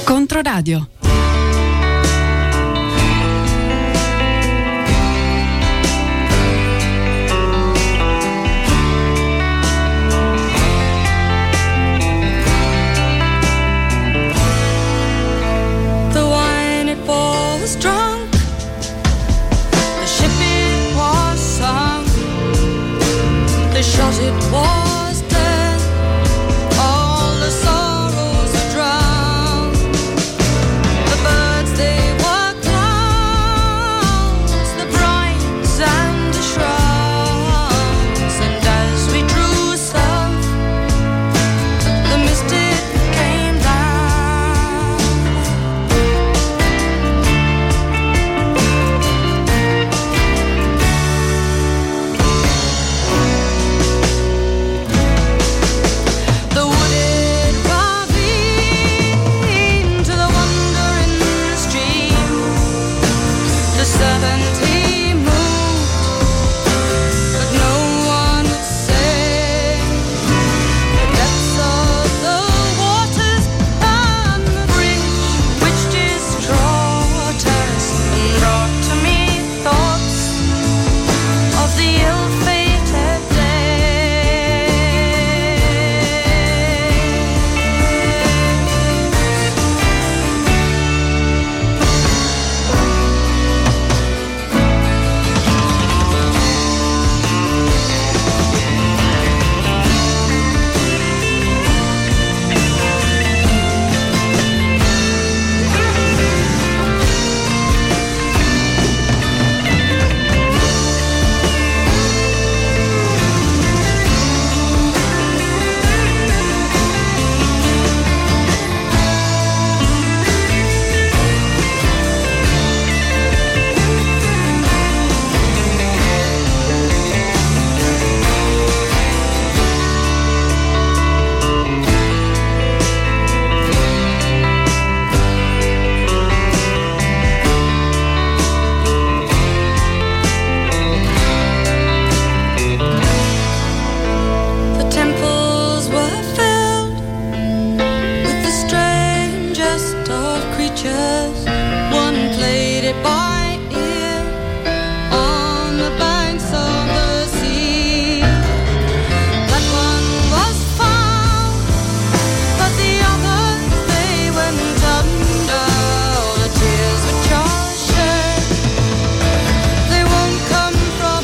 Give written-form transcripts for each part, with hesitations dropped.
Controradio. The wine it was drunk, the ship it was sunk, the shot it was dead, all the sorrows are drowned. The birds they were clouds, the brides and the shrouds, and as we drew south, the mist it came down. The wooded ravine to the wandering stream, the 70 moved, but no one would say the depths of the waters and the bridge which distraught us, and brought to me thoughts of the ill-fated day. The temples were filled with the strangest of creatures. One played it by ear on the banks of the sea. That one was found, but the others they went under. All the tears which are shed, they won't come from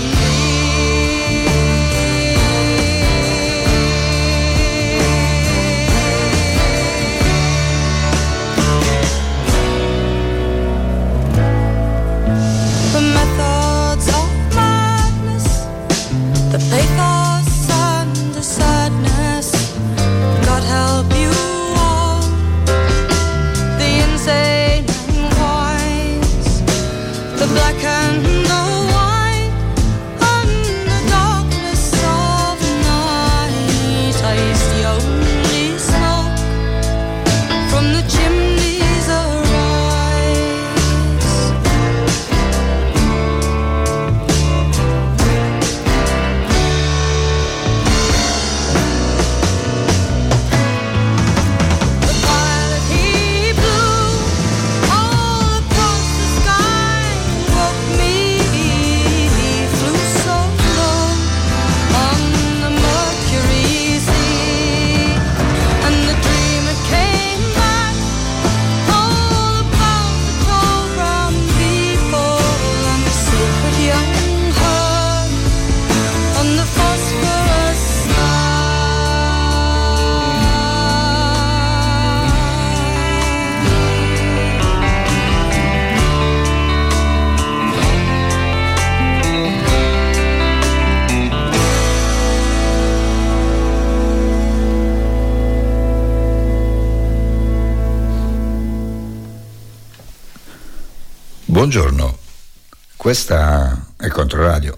the methods of madness, the pathos and the sadness. God help you all, the insane and wise, the black and the white, and the darkness of night. I is the only smoke from the chimneys arise. The pilot he blew all across the sky, woke me. He flew so low on the Mercury Sea, and the dreamer came back all about the tall brown people and the sacred young herd on the phosphorus sky. Buongiorno, questa è Controradio.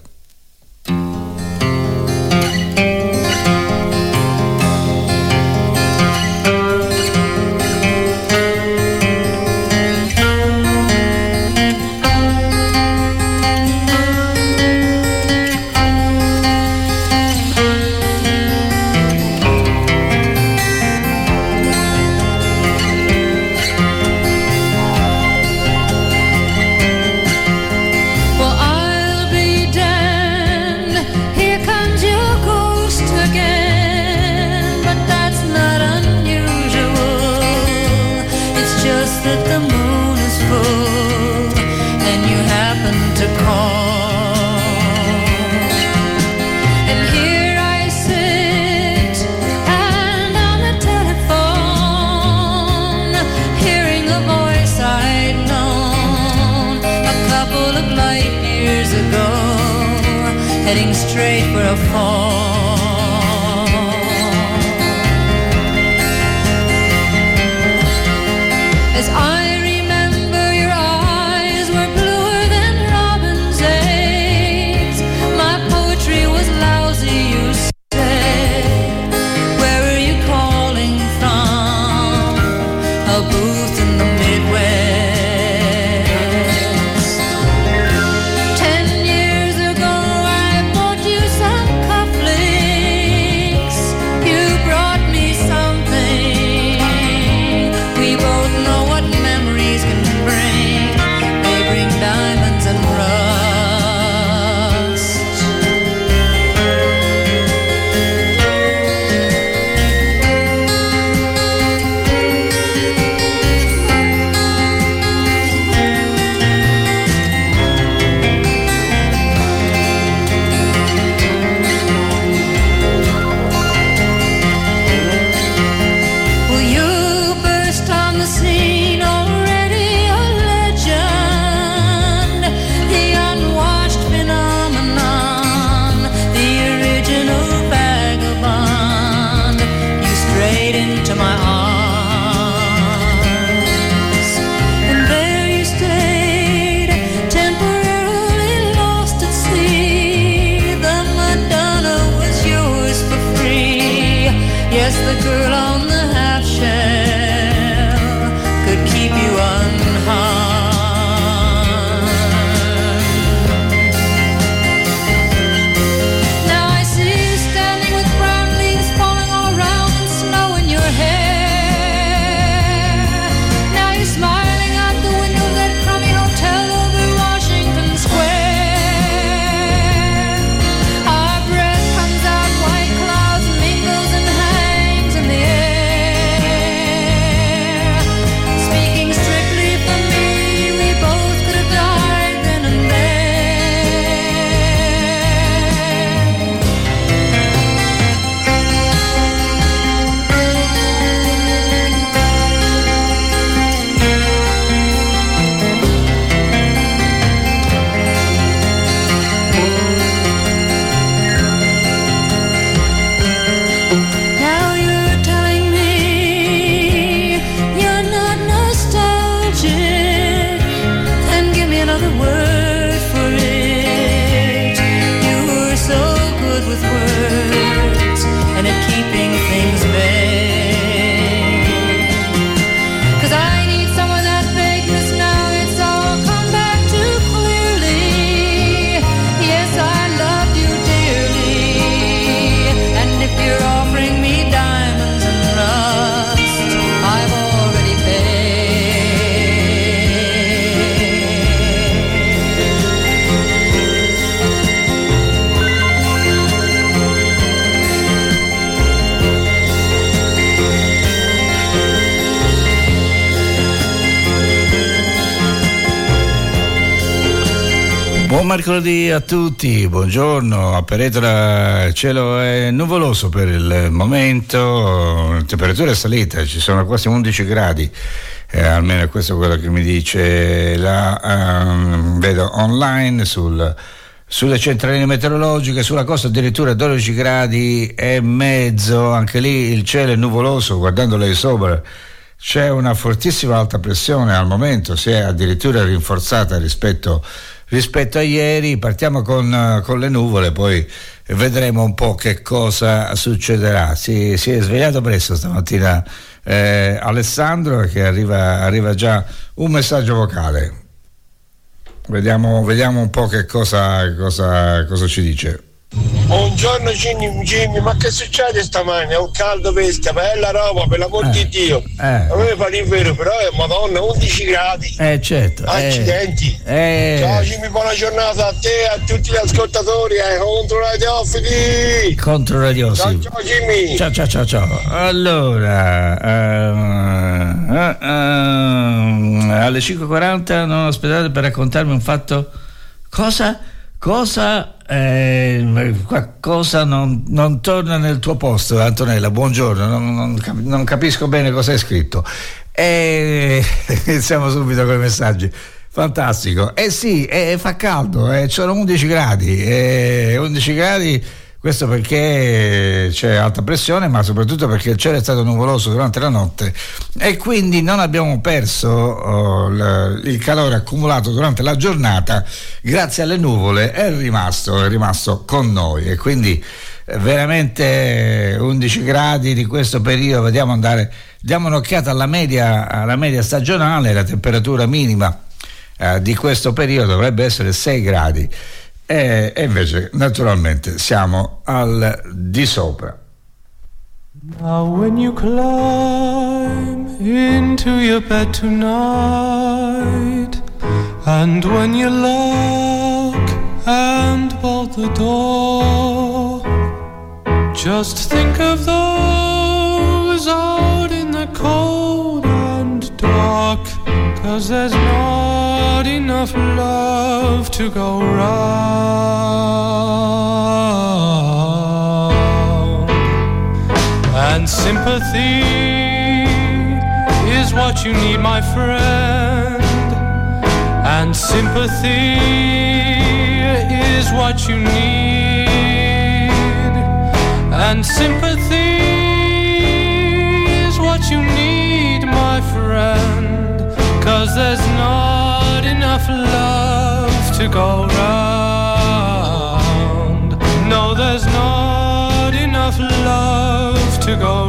that the moon is full and you happen to call. And here I sit and on the telephone, hearing a voice I'd known a couple of light years ago, heading straight for a fall. As I remember, your eyes were bluer than robin's eggs. My poetry was lousy, you said. Where are you calling from? A booth in the Midwest. 10 years ago I bought you some cufflinks. You brought me something. We both know what memories can bring. They bring diamonds and rust. Well, you burst on the scene, already a legend, the unwashed phenomenon, the original vagabond. You strayed into my arms, and there you stayed, temporarily lost at sea. The Madonna was yours for free. Yes, the girl on the half shell could keep you unharmed. Now I see you standing with brown leaves falling all around and snow in your hair. Now you're smiling out the window of that crummy hotel over Washington Square. Our breath comes out, white clouds mingles and hangs in the air. Speaking strictly for me, we both could have died then and there. Now you're telling me you're not nostalgic, then give me another word for it. You were so good with words and at keeping things vague. 'Cause I need some of that vagueness now, it's all come back too clearly. Yes, I loved you dearly, and if you're offering me diamonds and rust, I've already paid. Buon mercoledì a tutti, buongiorno. A Peretola il cielo è nuvoloso per il momento, la temperatura è salita, ci sono quasi 11 gradi, almeno questo è quello che mi dice vedo online sulle centraline meteorologiche. Sulla costa addirittura 12 gradi e mezzo, anche lì il cielo è nuvoloso. Guardando lei sopra c'è una fortissima alta pressione al momento, si è addirittura rinforzata rispetto a ieri. Partiamo con le nuvole, poi vedremo un po' che cosa succederà. Si è svegliato presto stamattina Alessandro, che arriva già un messaggio vocale. Vediamo un po' che cosa ci dice. Buongiorno Jimmy, ma che succede stamani? È un caldo pesca, bella roba, per l'amor di Dio. A me fa l'inverno, però è Madonna, 11 gradi. Certo. Accidenti. Ciao Jimmy, buona giornata a te e a tutti gli ascoltatori, contro radiofili. Contro radiofili. Ciao Jimmy. Ciao. Allora, alle 5:40 non aspettate per raccontarmi un fatto. Cosa non torna nel tuo posto, Antonella? Buongiorno, non capisco bene cosa è scritto. Iniziamo subito con i messaggi. Fantastico. Sì, fa caldo, sono 11 gradi. 11 gradi. Questo perché c'è alta pressione, ma soprattutto perché il cielo è stato nuvoloso durante la notte e quindi non abbiamo perso il calore accumulato durante la giornata. Grazie alle nuvole è rimasto con noi, e quindi veramente 11 gradi di questo periodo. Diamo un'occhiata alla media stagionale. La temperatura minima di questo periodo dovrebbe essere 6 gradi. E invece naturalmente siamo al di sopra. Now when you climb into your bed tonight, and when you lock and bolt the door, just think of those out in the cold and dark, 'cause there's not enough love to go round. And sympathy is what you need, my friend. And sympathy is what you need. And sympathy is what you need, my friend. 'Cause there's not enough love to go round. No, there's not enough love to go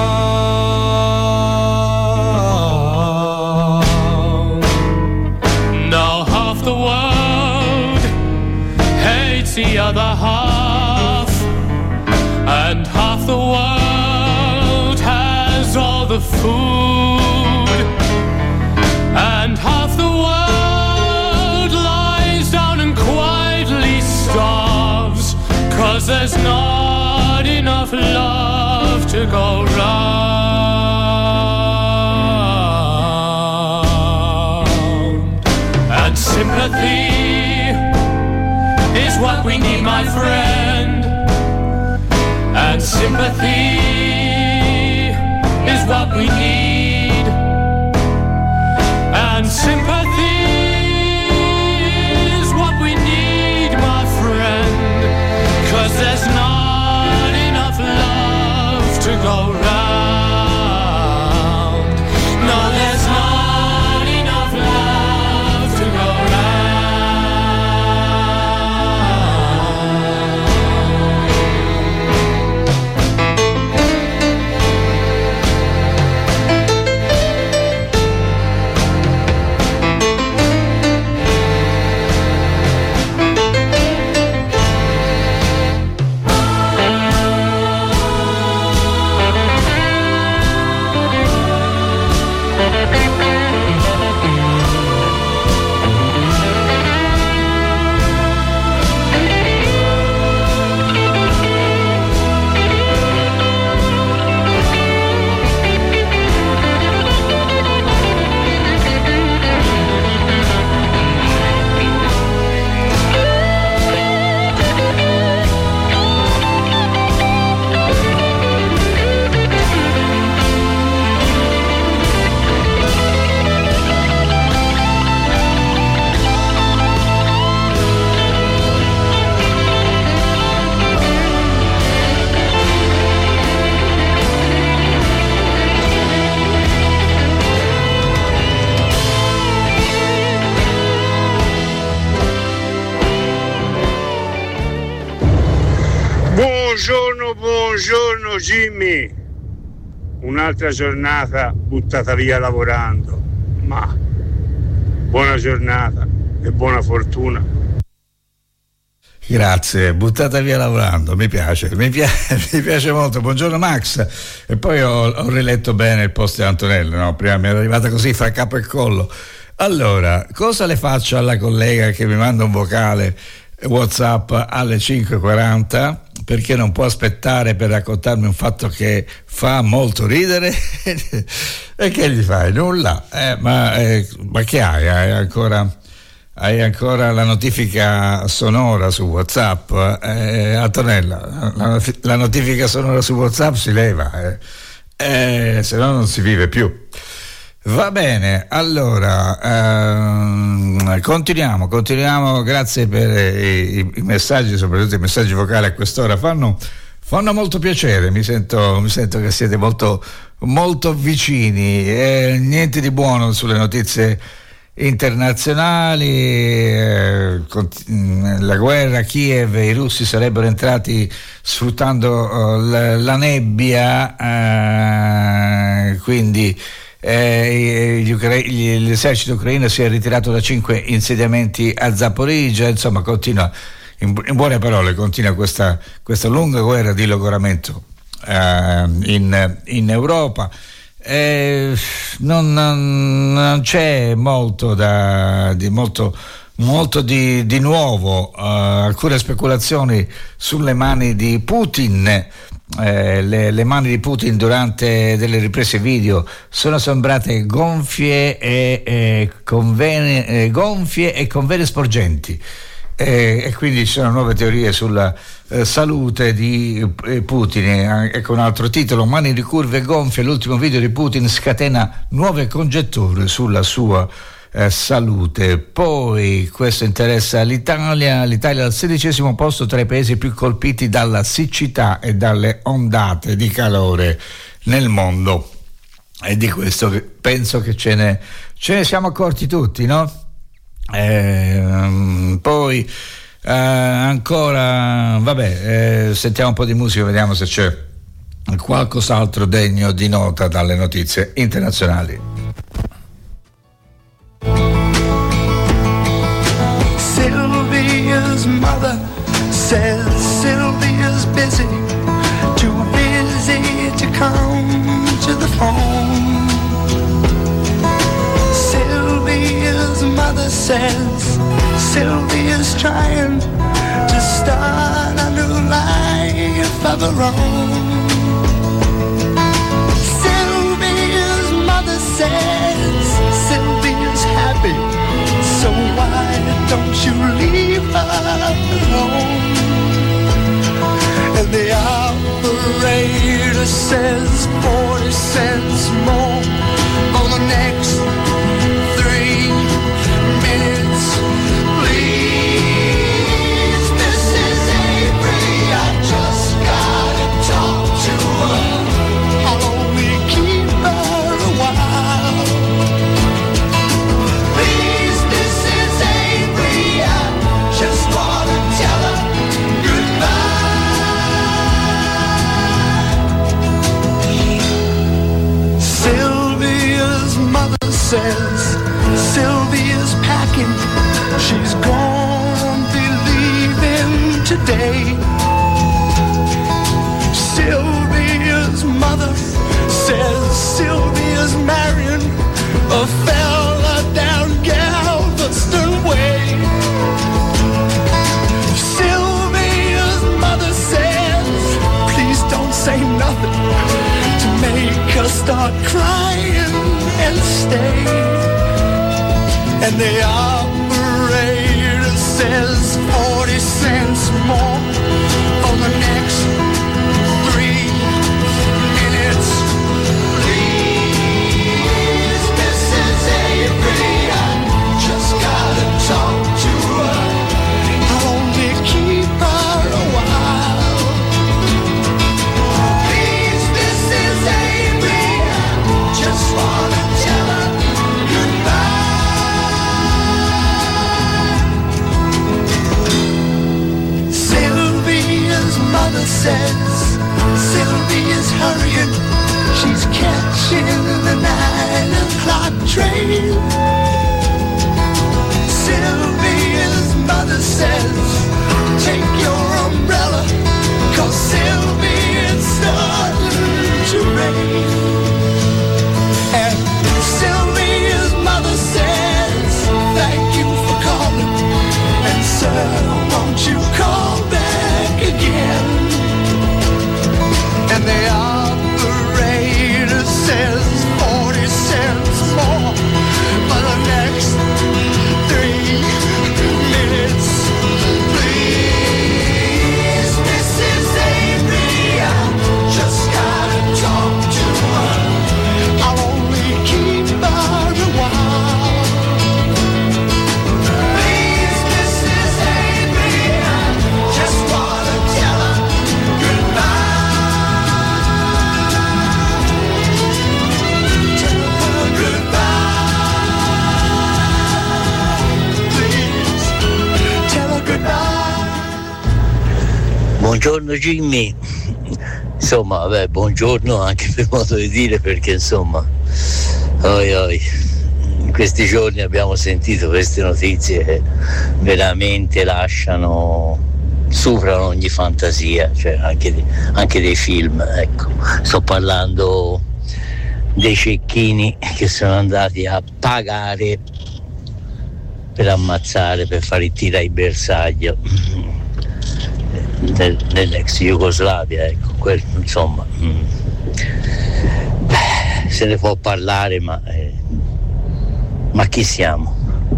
round. Now half the world hates the other half, and half the world has all the food, and half the world lies down and quietly starves, 'cause there's not enough love to go round. And sympathy is what we need, my friend. And sympathy is what we need. And sympathy is what we need, my friend. 'Cause there's not enough love to go round. No, there's not enough love to go Buongiorno Jimmy, un'altra giornata buttata via lavorando, ma buona giornata e buona fortuna. Grazie, buttata via lavorando, mi piace molto. Buongiorno Max. E poi ho riletto bene il post di Antonello, no? Prima mi era arrivata così fra capo e collo. Allora, cosa le faccio alla collega che mi manda un vocale WhatsApp alle 5:40 perché non può aspettare per raccontarmi un fatto che fa molto ridere? E che gli fai? Nulla. Ma che hai? Hai ancora la notifica sonora su WhatsApp? Antonella, la notifica sonora su WhatsApp si leva, se no non si vive più. Va bene, allora continuiamo, grazie per i messaggi, soprattutto i messaggi vocali a quest'ora, fanno molto piacere, mi sento che siete molto, molto vicini, niente di buono sulle notizie internazionali, la guerra, Kiev, i russi sarebbero entrati sfruttando la nebbia, quindi l'esercito ucraino si è ritirato da 5 insediamenti a Zaporizhzhia, insomma continua, in buone parole, continua questa lunga guerra di logoramento in Europa. Non c'è molto di nuovo, alcune speculazioni sulle mani di Putin. Le mani di Putin durante delle riprese video sono sembrate gonfie e con vene sporgenti, e quindi ci sono nuove teorie sulla salute di Putin. Ecco un altro titolo: mani ricurve e gonfie, l'ultimo video di Putin scatena nuove congetture sulla sua salute. Poi questo interessa l'Italia al 16° posto tra i paesi più colpiti dalla siccità e dalle ondate di calore nel mondo, e di questo penso che ce ne siamo accorti tutti, no? Poi ancora sentiamo un po' di musica, vediamo se c'è qualcos'altro degno di nota dalle notizie internazionali. Sylvia's mother says Sylvia's busy, too busy to come to the phone. Sylvia's mother says Sylvia's trying to start a new life of her own. Sylvia's mother says Sylvia's happy, so why don't you leave her alone? And the operator says 40 cents more for the next 3 minutes. Please, Mrs. Avery, I just gotta talk to her. I'll only keep her a while. Please, Mrs. Avery, I just wanna tell her goodbye. Sylvia's mother says Sylvia's packing, she's gonna be leaving today. Sylvia's mother says Sylvia's marrying a fella down Galveston Way. Sylvia's mother says, please don't say nothing to make her start crying and stay. And the operator says 40 cents more for the next 3 minutes. Please, Mrs. Avery, I just gotta talk to her. I'll only keep her a while. Please, Mrs. Avery, I just wanna tell her goodbye. Sylvia's mother says Sylvia's hurrying, she's catching the 9 o'clock train. Sylvia's mother says take Buongiorno Jimmy. Insomma, vabbè, buongiorno anche per modo di dire, perché insomma, in questi giorni abbiamo sentito queste notizie che veramente superano ogni fantasia, cioè anche dei film, ecco. Sto parlando dei cecchini che sono andati a pagare per ammazzare, per fare il tiro ai bersaglio nell'ex Jugoslavia, ecco, insomma, se ne può parlare, ma chi siamo?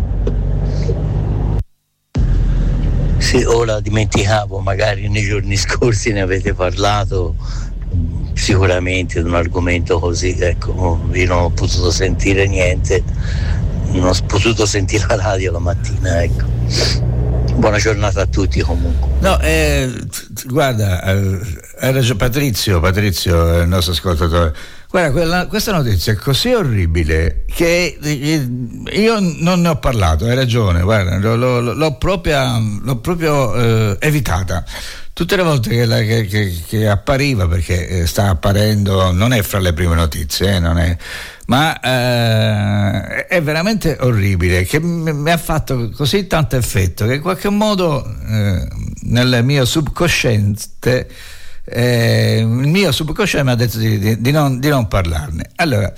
Sì, ora dimenticavo, magari nei giorni scorsi ne avete parlato, sicuramente di un argomento così, ecco, io non ho potuto sentire niente, non ho potuto sentire la radio la mattina, ecco. Buona giornata a tutti comunque. No, guarda, hai ragione Patrizio, il nostro ascoltatore. Guarda, questa notizia è così orribile che io non ne ho parlato, hai ragione, guarda, l'ho proprio evitata. Tutte le volte che appariva, perché sta apparendo, non è fra le prime notizie, non è, ma è veramente orribile, che mi ha fatto così tanto effetto che in qualche modo nel mio subconsciente il mio subconsciente mi ha detto di non parlarne. Allora,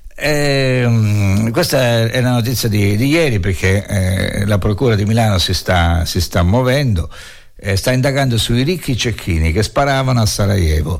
questa è la notizia di ieri, perché la Procura di Milano si sta muovendo, sta indagando sui ricchi cecchini che sparavano a Sarajevo.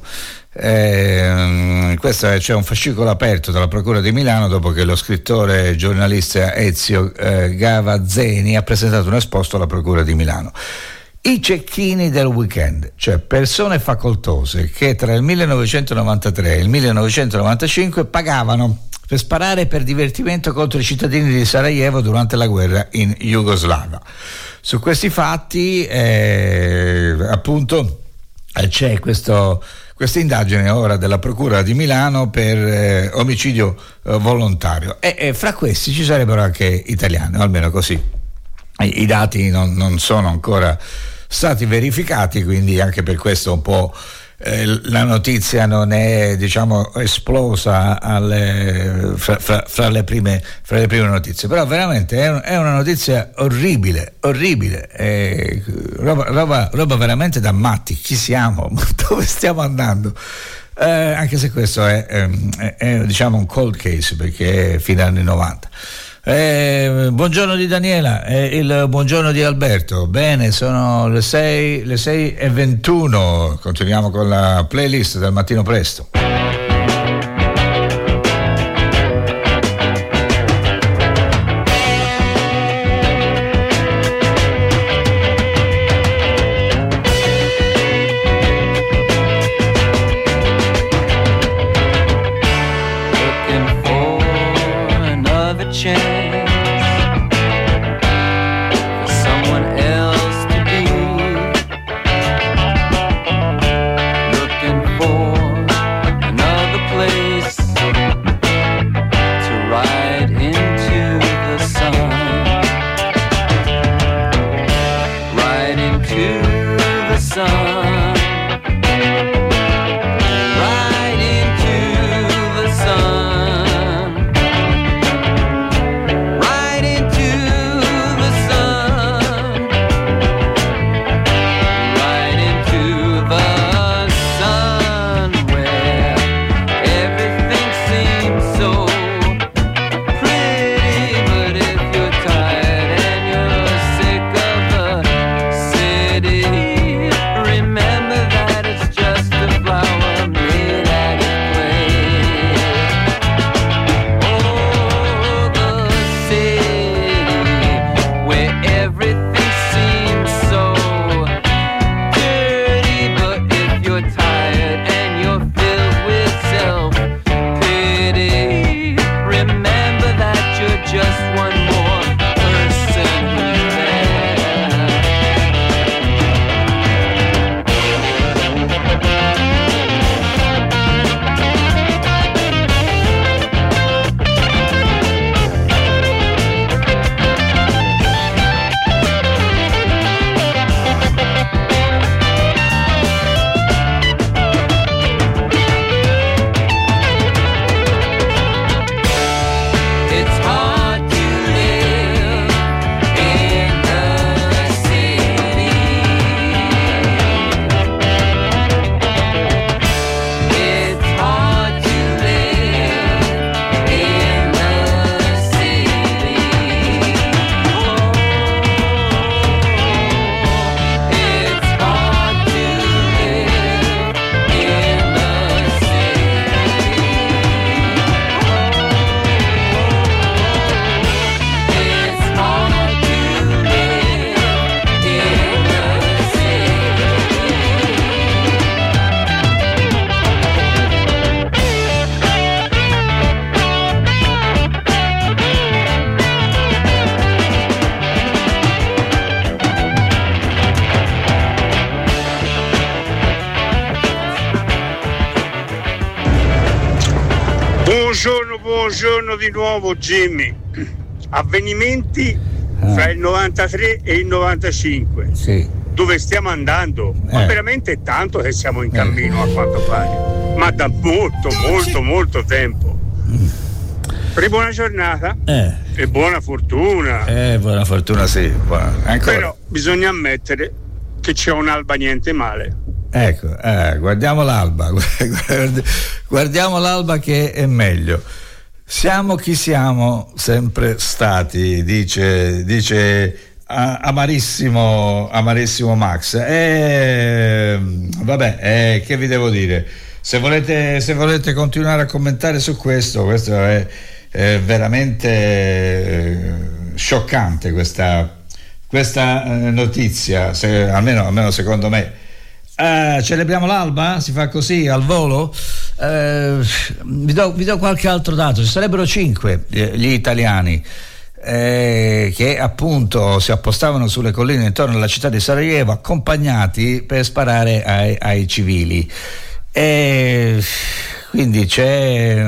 C'è un fascicolo aperto dalla Procura di Milano dopo che lo scrittore e giornalista Ezio Gavazzeni ha presentato un esposto alla Procura di Milano. I cecchini del weekend, cioè persone facoltose che tra il 1993 e il 1995 pagavano per sparare per divertimento contro i cittadini di Sarajevo durante la guerra in Jugoslavia. Su questi fatti appunto c'è questa indagine ora della Procura di Milano per omicidio volontario, e fra questi ci sarebbero anche italiani, o almeno così i dati non sono ancora stati verificati, quindi anche per questo un po' la notizia non è, diciamo, esplosa fra le prime notizie, però veramente è una notizia orribile, roba veramente da matti. Chi siamo? Dove stiamo andando? Anche se questo è diciamo un cold case, perché è fine anni 90. Buongiorno di Daniela e il buongiorno di Alberto. Bene, sono le 6:21. Continuiamo con la playlist del mattino presto. Right buongiorno di nuovo Jimmy. Avvenimenti fra il 93 e il 95. Sì. Dove stiamo andando? Ma veramente è tanto che siamo in cammino a quanto pare. Ma da molto tempo. Buona giornata e buona fortuna. Buona fortuna, sì. Però bisogna ammettere che c'è un'alba niente male. Ecco, guardiamo l'alba, guardiamo l'alba che è meglio. Siamo chi siamo sempre stati, dice amarissimo Max. Vabbè, che vi devo dire? Se volete continuare a commentare su questo è veramente scioccante questa notizia, almeno secondo me. Celebriamo l'alba? Si fa così al volo? Vi do qualche altro dato. Ci sarebbero 5 gli italiani che appunto si appostavano sulle colline intorno alla città di Sarajevo, accompagnati per sparare ai civili. Quindi c'è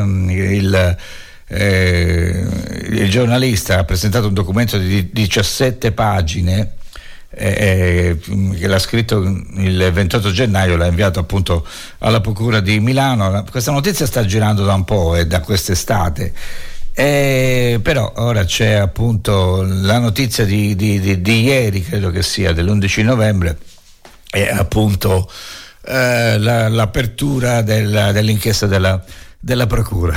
il giornalista ha presentato un documento di 17 pagine che l'ha scritto il 28 gennaio, l'ha inviato appunto alla procura di Milano. Questa notizia sta girando da un po', da quest'estate, però ora c'è appunto la notizia di ieri, credo che sia dell'11 novembre, e appunto l'apertura dell'inchiesta della procura.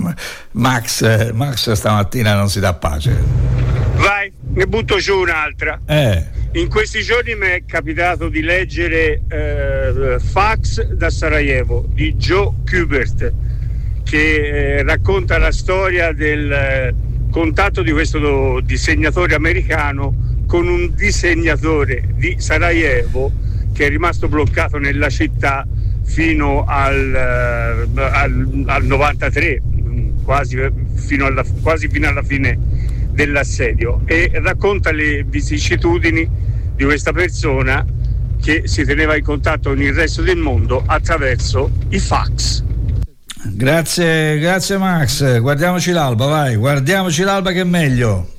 Max stamattina non si dà pace. Vai, ne butto giù un'altra. In questi giorni mi è capitato di leggere Fax da Sarajevo di Joe Kubert, che racconta la storia del contatto di questo disegnatore americano con un disegnatore di Sarajevo che è rimasto bloccato nella città fino al 93, quasi fino alla fine dell'assedio, e racconta le vicissitudini di questa persona che si teneva in contatto con il resto del mondo attraverso i fax. Grazie Max, guardiamoci l'alba che è meglio.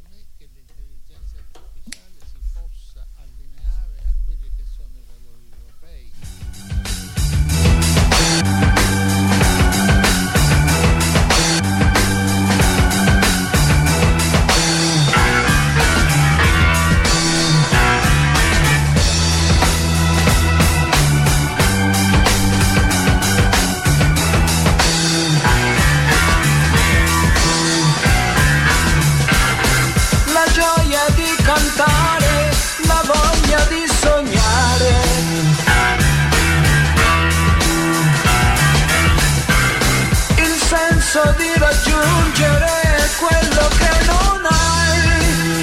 Di raggiungere quello che non hai.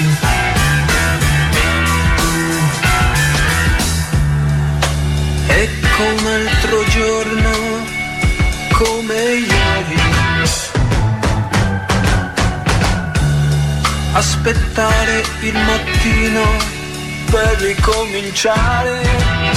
E come altro giorno, come ieri, aspettare il mattino per ricominciare.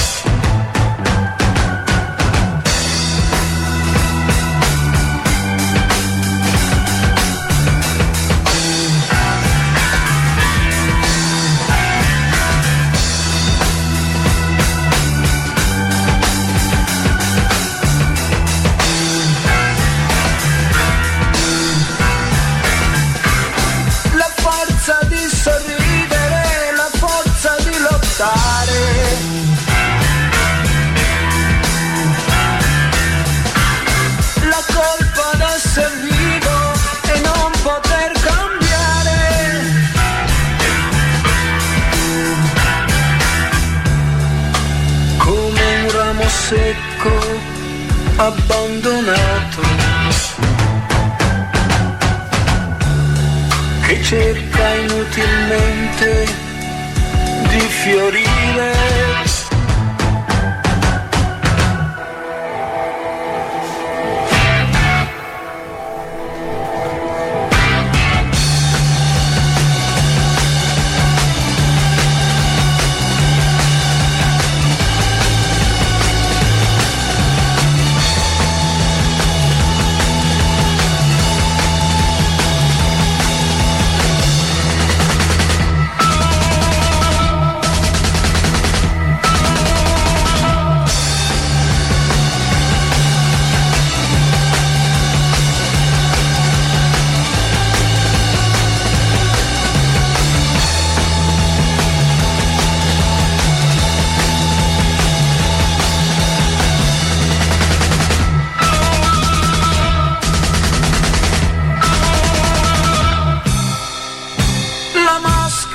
La colpa d'essere vivo e non poter cambiare. Come un ramo secco abbandonato che cerca inutilmente di fiorire.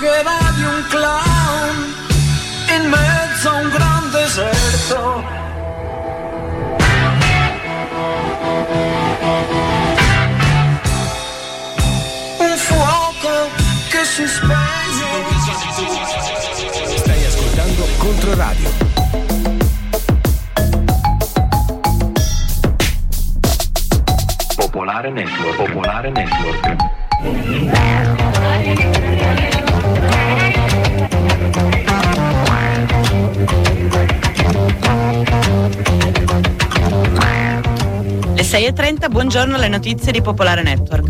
maschera di un clown in mezzo a un gran deserto. Un fuoco che si spegne. Stai ascoltando Controradio. Popolare Network. Popolare Network. Le 6:30, buongiorno, le notizie di Popolare Network.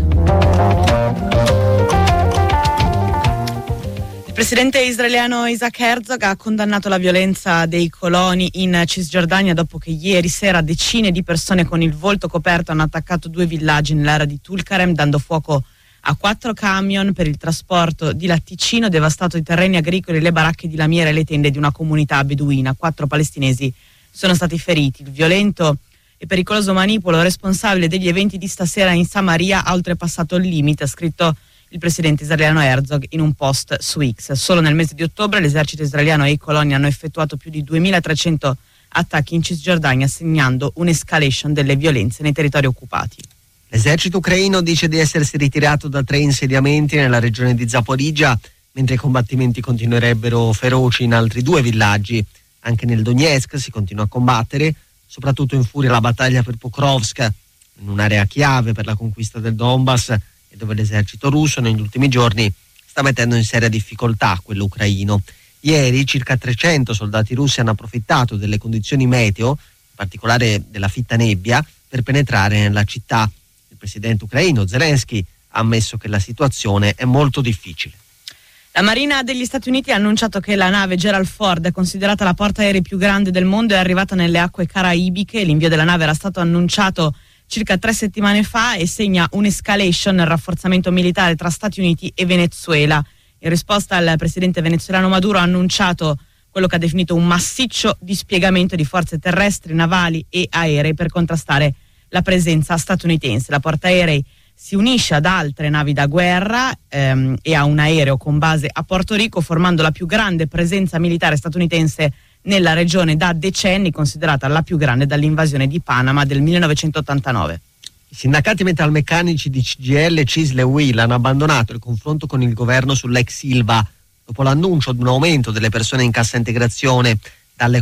Il presidente israeliano Isaac Herzog ha condannato la violenza dei coloni in Cisgiordania dopo che ieri sera decine di persone con il volto coperto hanno attaccato 2 villaggi nell'area di Tulkarem, dando fuoco a 4 camion per il trasporto di latticino, devastato i terreni agricoli, le baracche di lamiera e le tende di una comunità beduina. 4 palestinesi sono stati feriti. Il violento e pericoloso manipolo responsabile degli eventi di stasera in Samaria ha oltrepassato il limite, ha scritto il presidente israeliano Herzog in un post su X. Solo nel mese di ottobre l'esercito israeliano e i coloni hanno effettuato più di 2300 attacchi in Cisgiordania, segnando un'escalation delle violenze nei territori occupati. L'esercito ucraino dice di essersi ritirato da 3 insediamenti nella regione di Zaporizhia, mentre i combattimenti continuerebbero feroci in altri 2 villaggi. Anche nel Donetsk si continua a combattere, soprattutto in furia la battaglia per Pokrovsk, in un'area chiave per la conquista del Donbass, e dove l'esercito russo negli ultimi giorni sta mettendo in seria difficoltà quello ucraino. Ieri circa 300 soldati russi hanno approfittato delle condizioni meteo, in particolare della fitta nebbia, per penetrare nella città. Il presidente ucraino Zelensky ha ammesso che la situazione è molto difficile. La Marina degli Stati Uniti ha annunciato che la nave Gerald Ford, considerata la portaerei più grande del mondo, è arrivata nelle acque caraibiche. L'invio della nave era stato annunciato circa 3 settimane fa e segna un'escalation nel rafforzamento militare tra Stati Uniti e Venezuela. In risposta, il presidente venezuelano Maduro ha annunciato quello che ha definito un massiccio dispiegamento di forze terrestri, navali e aeree per contrastare la presenza statunitense. La portaerei si unisce ad altre navi da guerra e a un aereo con base a Porto Rico, formando la più grande presenza militare statunitense nella regione da decenni, considerata la più grande dall'invasione di Panama del 1989. I sindacati metalmeccanici di CGIL, CISL e UIL hanno abbandonato il confronto con il governo sull'ex Ilva dopo l'annuncio di un aumento delle persone in cassa integrazione dalle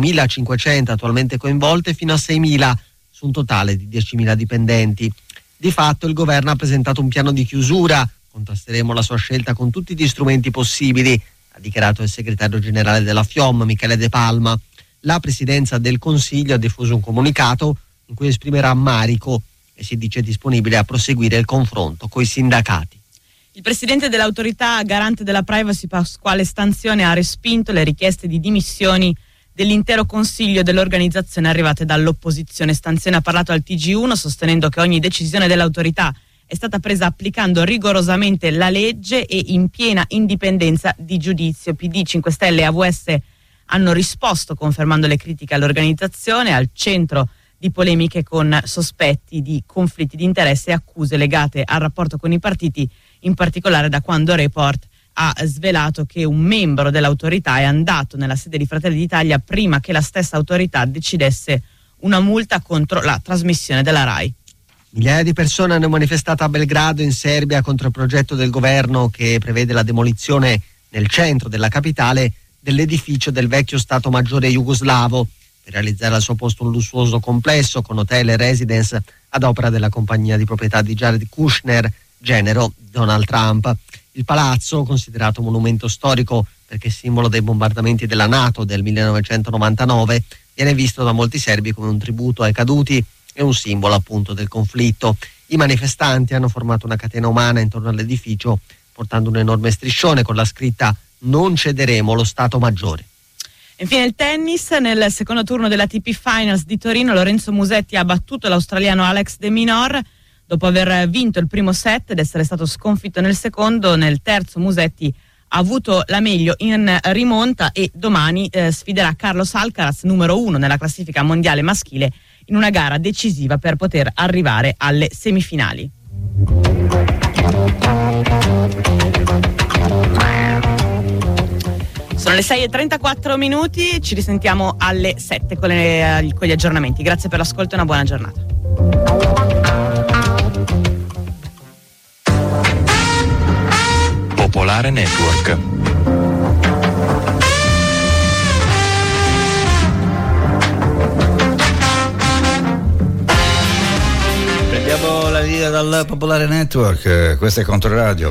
4.500 attualmente coinvolte fino a 6.000 su un totale di 10.000 dipendenti. Di fatto il governo ha presentato un piano di chiusura, contrasteremo la sua scelta con tutti gli strumenti possibili, ha dichiarato il segretario generale della FIOM, Michele De Palma. La presidenza del Consiglio ha diffuso un comunicato in cui esprime rammarico e si dice disponibile a proseguire il confronto coi sindacati. Il presidente dell'autorità garante della privacy, Pasquale Stanzione, ha respinto le richieste di dimissioni dell'intero consiglio dell'organizzazione arrivate dall'opposizione. Stanzione ha parlato al TG1 sostenendo che ogni decisione dell'autorità è stata presa applicando rigorosamente la legge e in piena indipendenza di giudizio. PD, 5 Stelle e AVS hanno risposto confermando le critiche all'organizzazione, al centro di polemiche con sospetti di conflitti di interesse e accuse legate al rapporto con i partiti, in particolare da quando Report ha svelato che un membro dell'autorità è andato nella sede di Fratelli d'Italia prima che la stessa autorità decidesse una multa contro la trasmissione della RAI. Migliaia di persone hanno manifestato a Belgrado, in Serbia, contro il progetto del governo che prevede la demolizione nel centro della capitale dell'edificio del vecchio Stato Maggiore jugoslavo per realizzare al suo posto un lussuoso complesso con hotel e residence ad opera della compagnia di proprietà di Jared Kushner, genero Donald Trump. Il palazzo, considerato monumento storico perché simbolo dei bombardamenti della NATO del 1999, viene visto da molti serbi come un tributo ai caduti e un simbolo appunto del conflitto. I manifestanti hanno formato una catena umana intorno all'edificio, portando un enorme striscione con la scritta "Non cederemo lo Stato Maggiore". Infine il tennis, nel secondo turno dell'ATP Finals di Torino Lorenzo Musetti ha battuto l'australiano Alex de Minaur. Dopo aver vinto il primo set ed essere stato sconfitto nel secondo, nel terzo Musetti ha avuto la meglio in rimonta e domani sfiderà Carlos Alcaraz, numero 1 nella classifica mondiale maschile, in una gara decisiva per poter arrivare alle semifinali. 6:34, ci risentiamo alle 7 con gli aggiornamenti. Grazie per l'ascolto e una buona giornata. Popolare Network. Prendiamo la linea dal Popolare Network, questo è Controradio.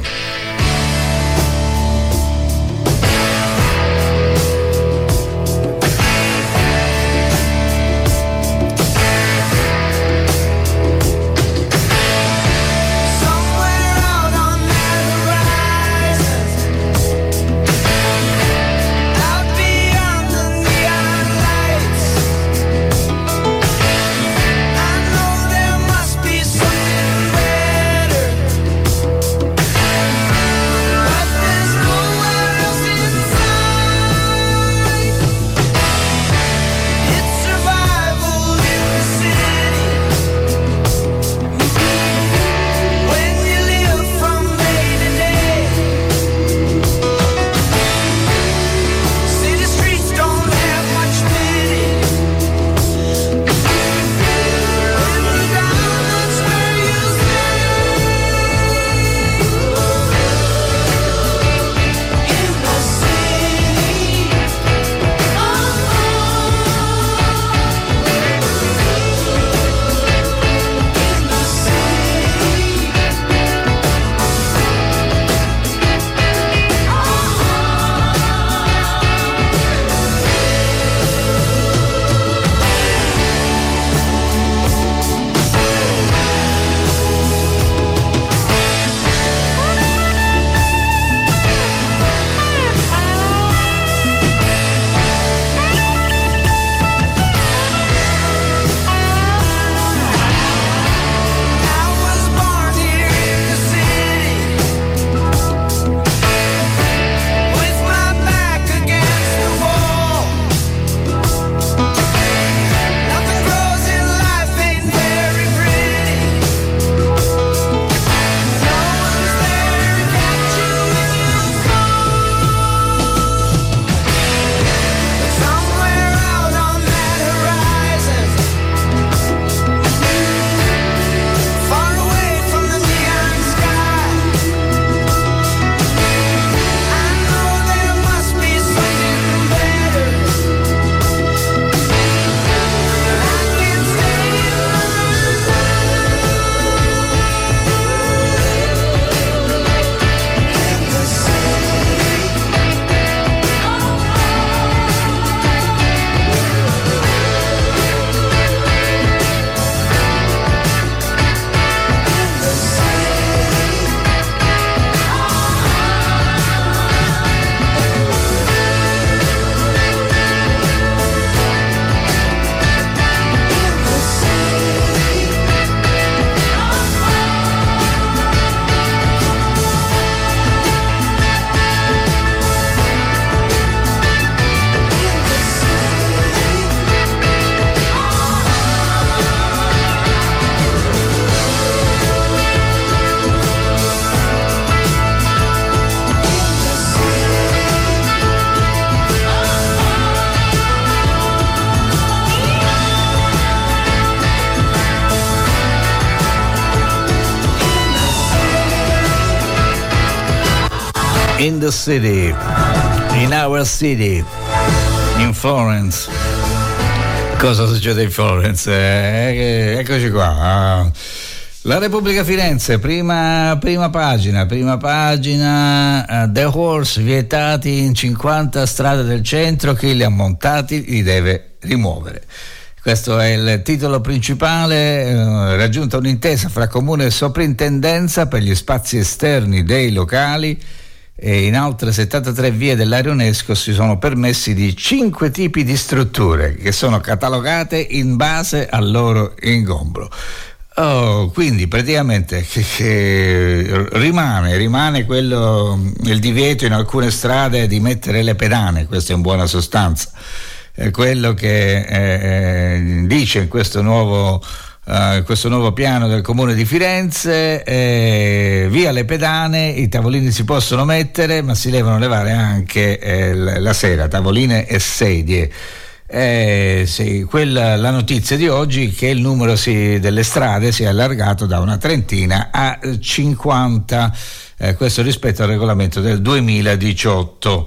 In the city, in our city, in Florence. Cosa succede in Florence? Eccoci qua. La Repubblica Firenze, prima pagina, The Horse, vietati in 50 strade del centro, chi li ha montati li deve rimuovere. Questo è il titolo principale. Raggiunta un'intesa fra Comune e Soprintendenza per gli spazi esterni dei locali, e in altre 73 vie dell'area UNESCO si sono permessi di 5 tipi di strutture che sono catalogate in base al loro ingombro. Quindi praticamente rimane quello, il divieto in alcune strade di mettere le pedane, questo in buona sostanza. Quello che dice in questo nuovo questo nuovo piano del Comune di Firenze. Via le pedane, i tavolini si possono mettere, ma si devono levare anche la sera, tavoline e sedie. Sì, la notizia di oggi è che il numero delle strade si è allargato da una trentina a 50, questo rispetto al regolamento del 2018.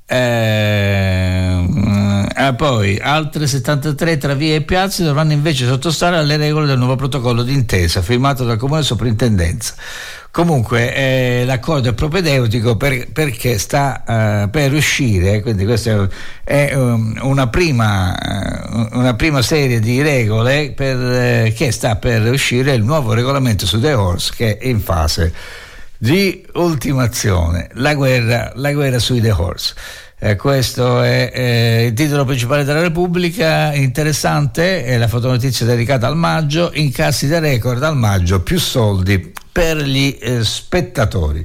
Poi altre 73 tra vie e piazze dovranno invece sottostare alle regole del nuovo protocollo d'intesa firmato dal Comune Soprintendenza. Comunque l'accordo è propedeutico perché sta per uscire, quindi questa è una prima serie di regole che sta per uscire il nuovo regolamento su The Horse, che è in fase di ultimazione, la guerra sui The Horse. Questo è il titolo principale della Repubblica. Interessante è la fotonotizia dedicata al maggio, incassi da record al maggio, più soldi per gli spettatori.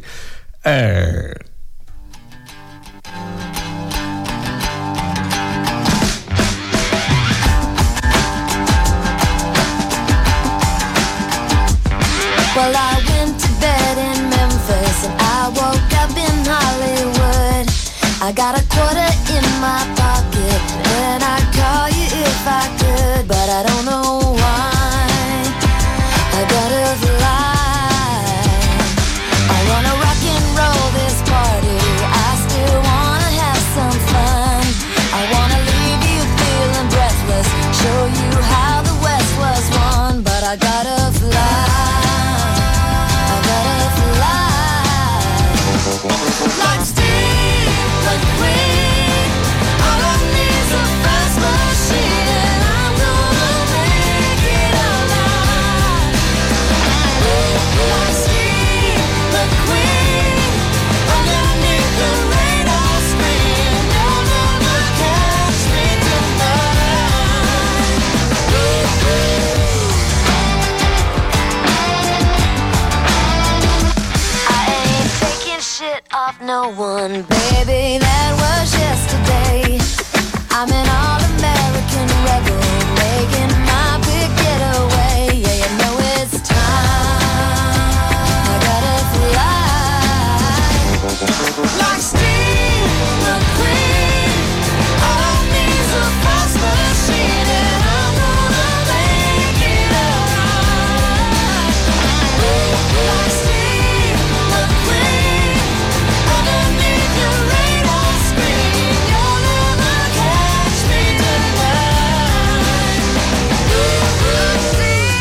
Well, I went to bed in Memphis and I woke up in Hollywood. I got a quarter in my pocket and I'd call you if I could, but I don't know why I gotta fly. I wanna rock and roll this party, I still wanna have some fun. I wanna leave you feeling breathless, show you how the West was won, but I gotta fly. Like Steve McQueen, all I need's a fast machine, and I'm gonna make it alive. Like Steve McQueen, underneath the radar screen, you'll never catch me tonight. I ain't taking shit off no one, baby, that was yesterday. I'm an all-American rebel, making my big getaway. Yeah, you know it's time, I gotta fly. Like Steve McQueen, all I need's a fast machine, and I'm gonna make it alright. Like Steve McQueen, underneath the radar screen, you'll never catch me tonight. Steve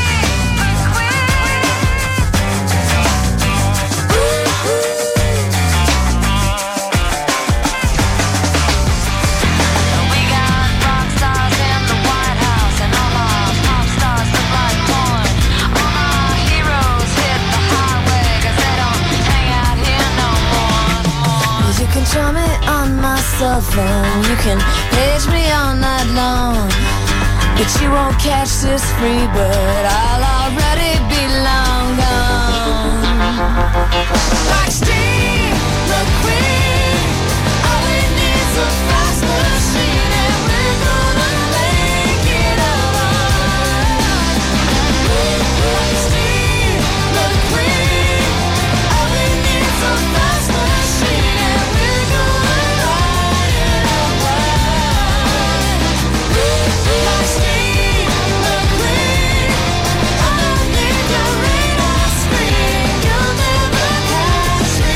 McQueen. We got rock stars in the White House, and all our pop stars look like porn. All our heroes hit the highway, 'cause they don't hang out here no more. You can try me on my cell phone, you can page me all night long, but you won't catch this free bird, I'll already be long gone. Like Steve McQueen, all he needs a fast machine, and we're gonna make it alright. Like Steve McQueen, all he needs a fast machine, and we're gonna ride it alright. Like Steve McQueen, underneath the radar screen, you'll never catch me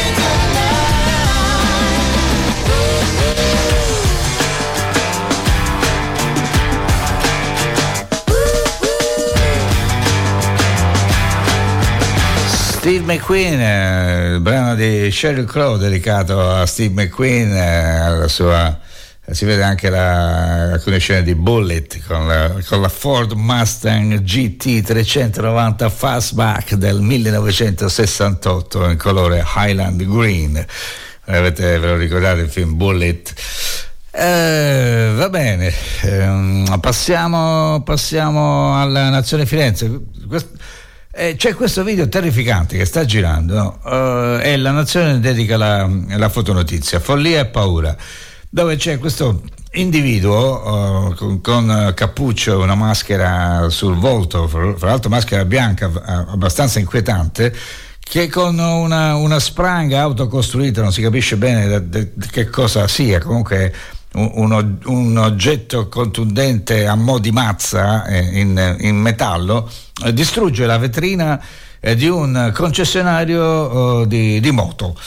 Steve McQueen, il brano di Sheryl Crow dedicato a Steve McQueen, alla sua, si vede anche alcune scene di Bullitt con la Ford Mustang GT 390 Fastback del 1968 in colore Highland Green. Ve lo ricordate il film Bullitt? Va bene, passiamo alla Nazione Firenze. C'è questo video terrificante che sta girando, e la Nazione dedica la fotonotizia, follia e paura, dove c'è questo individuo con cappuccio, una maschera sul volto, fra l'altro maschera bianca abbastanza inquietante, che con una spranga autocostruita, non si capisce bene che cosa sia, comunque un oggetto contundente a mo' di mazza in metallo, distrugge la vetrina di un concessionario di moto.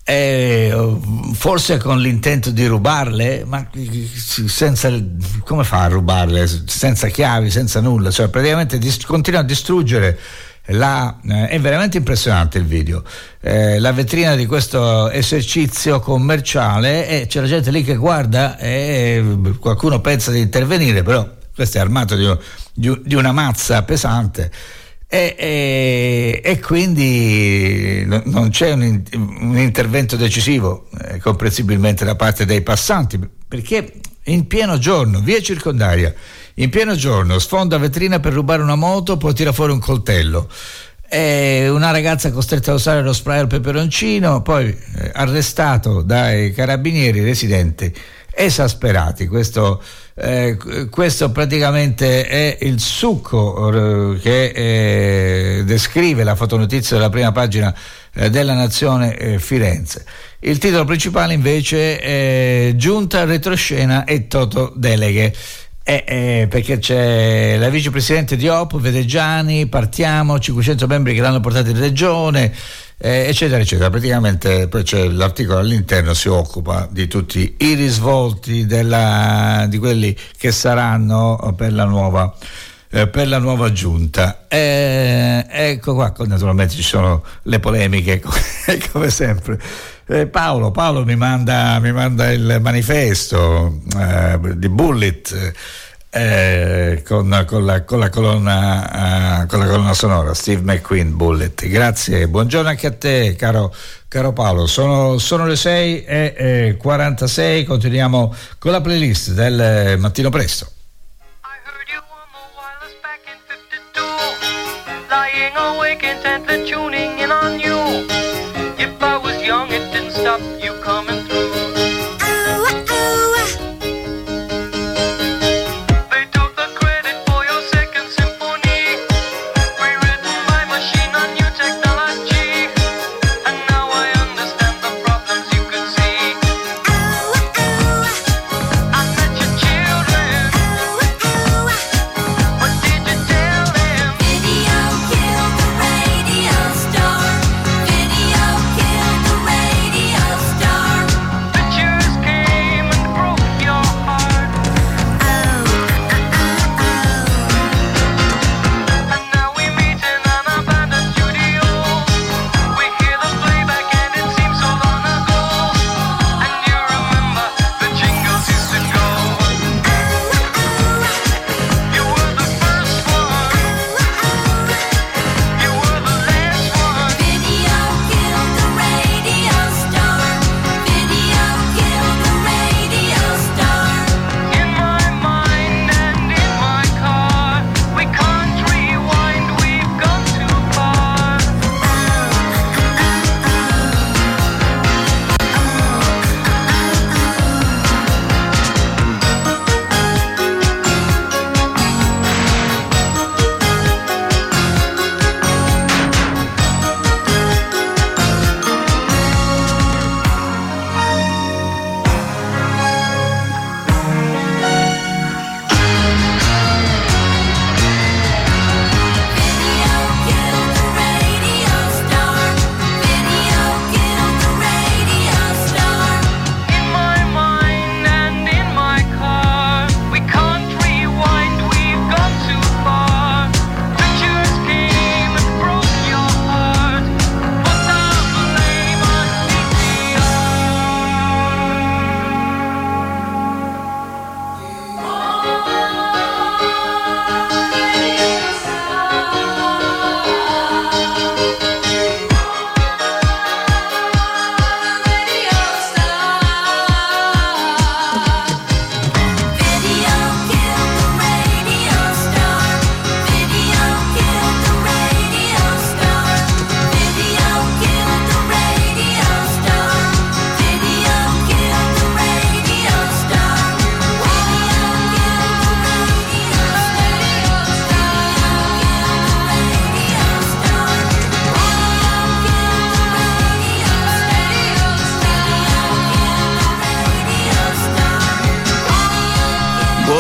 Forse con l'intento di rubarle, ma come fa a rubarle senza chiavi, senza nulla, cioè praticamente continua a distruggere è veramente impressionante il video, la vetrina di questo esercizio commerciale, e c'è la gente lì che guarda e qualcuno pensa di intervenire, però questo è armato di una mazza pesante. E quindi non c'è un intervento decisivo, comprensibilmente da parte dei passanti, perché in pieno giorno, via Circondaria, in pieno giorno, sfonda vetrina per rubare una moto, poi tira fuori un coltello. Una ragazza costretta a usare lo spray al peperoncino, poi arrestato dai carabinieri residenti esasperati. Questo praticamente è il succo che descrive la fotonotizia della prima pagina della Nazione Firenze. Il titolo principale invece è Giunta, retroscena e Toto deleghe. Perché c'è la vicepresidente di OP, Vedegiani, partiamo, 500 membri che l'hanno portato in regione, eccetera eccetera. Praticamente poi c'è l'articolo all'interno, si occupa di tutti i risvolti di quelli che saranno per la nuova giunta. Ecco qua, naturalmente ci sono le polemiche come sempre. Paolo mi manda il manifesto di Bullet con la colonna sonora, Steve McQueen, Bullet. Grazie, buongiorno anche a te, caro Paolo. Sono le 6:46, continuiamo con la playlist del Mattino Presto. Lying awake intently tuning in on you. If I was young, it didn't stop you coming through. They took the credit for your second symphony, rewritten by machine on new technology. And now I understand the problems you could see. I met your children. What did you tell them? Video killed the radio star. Video killed the radio star.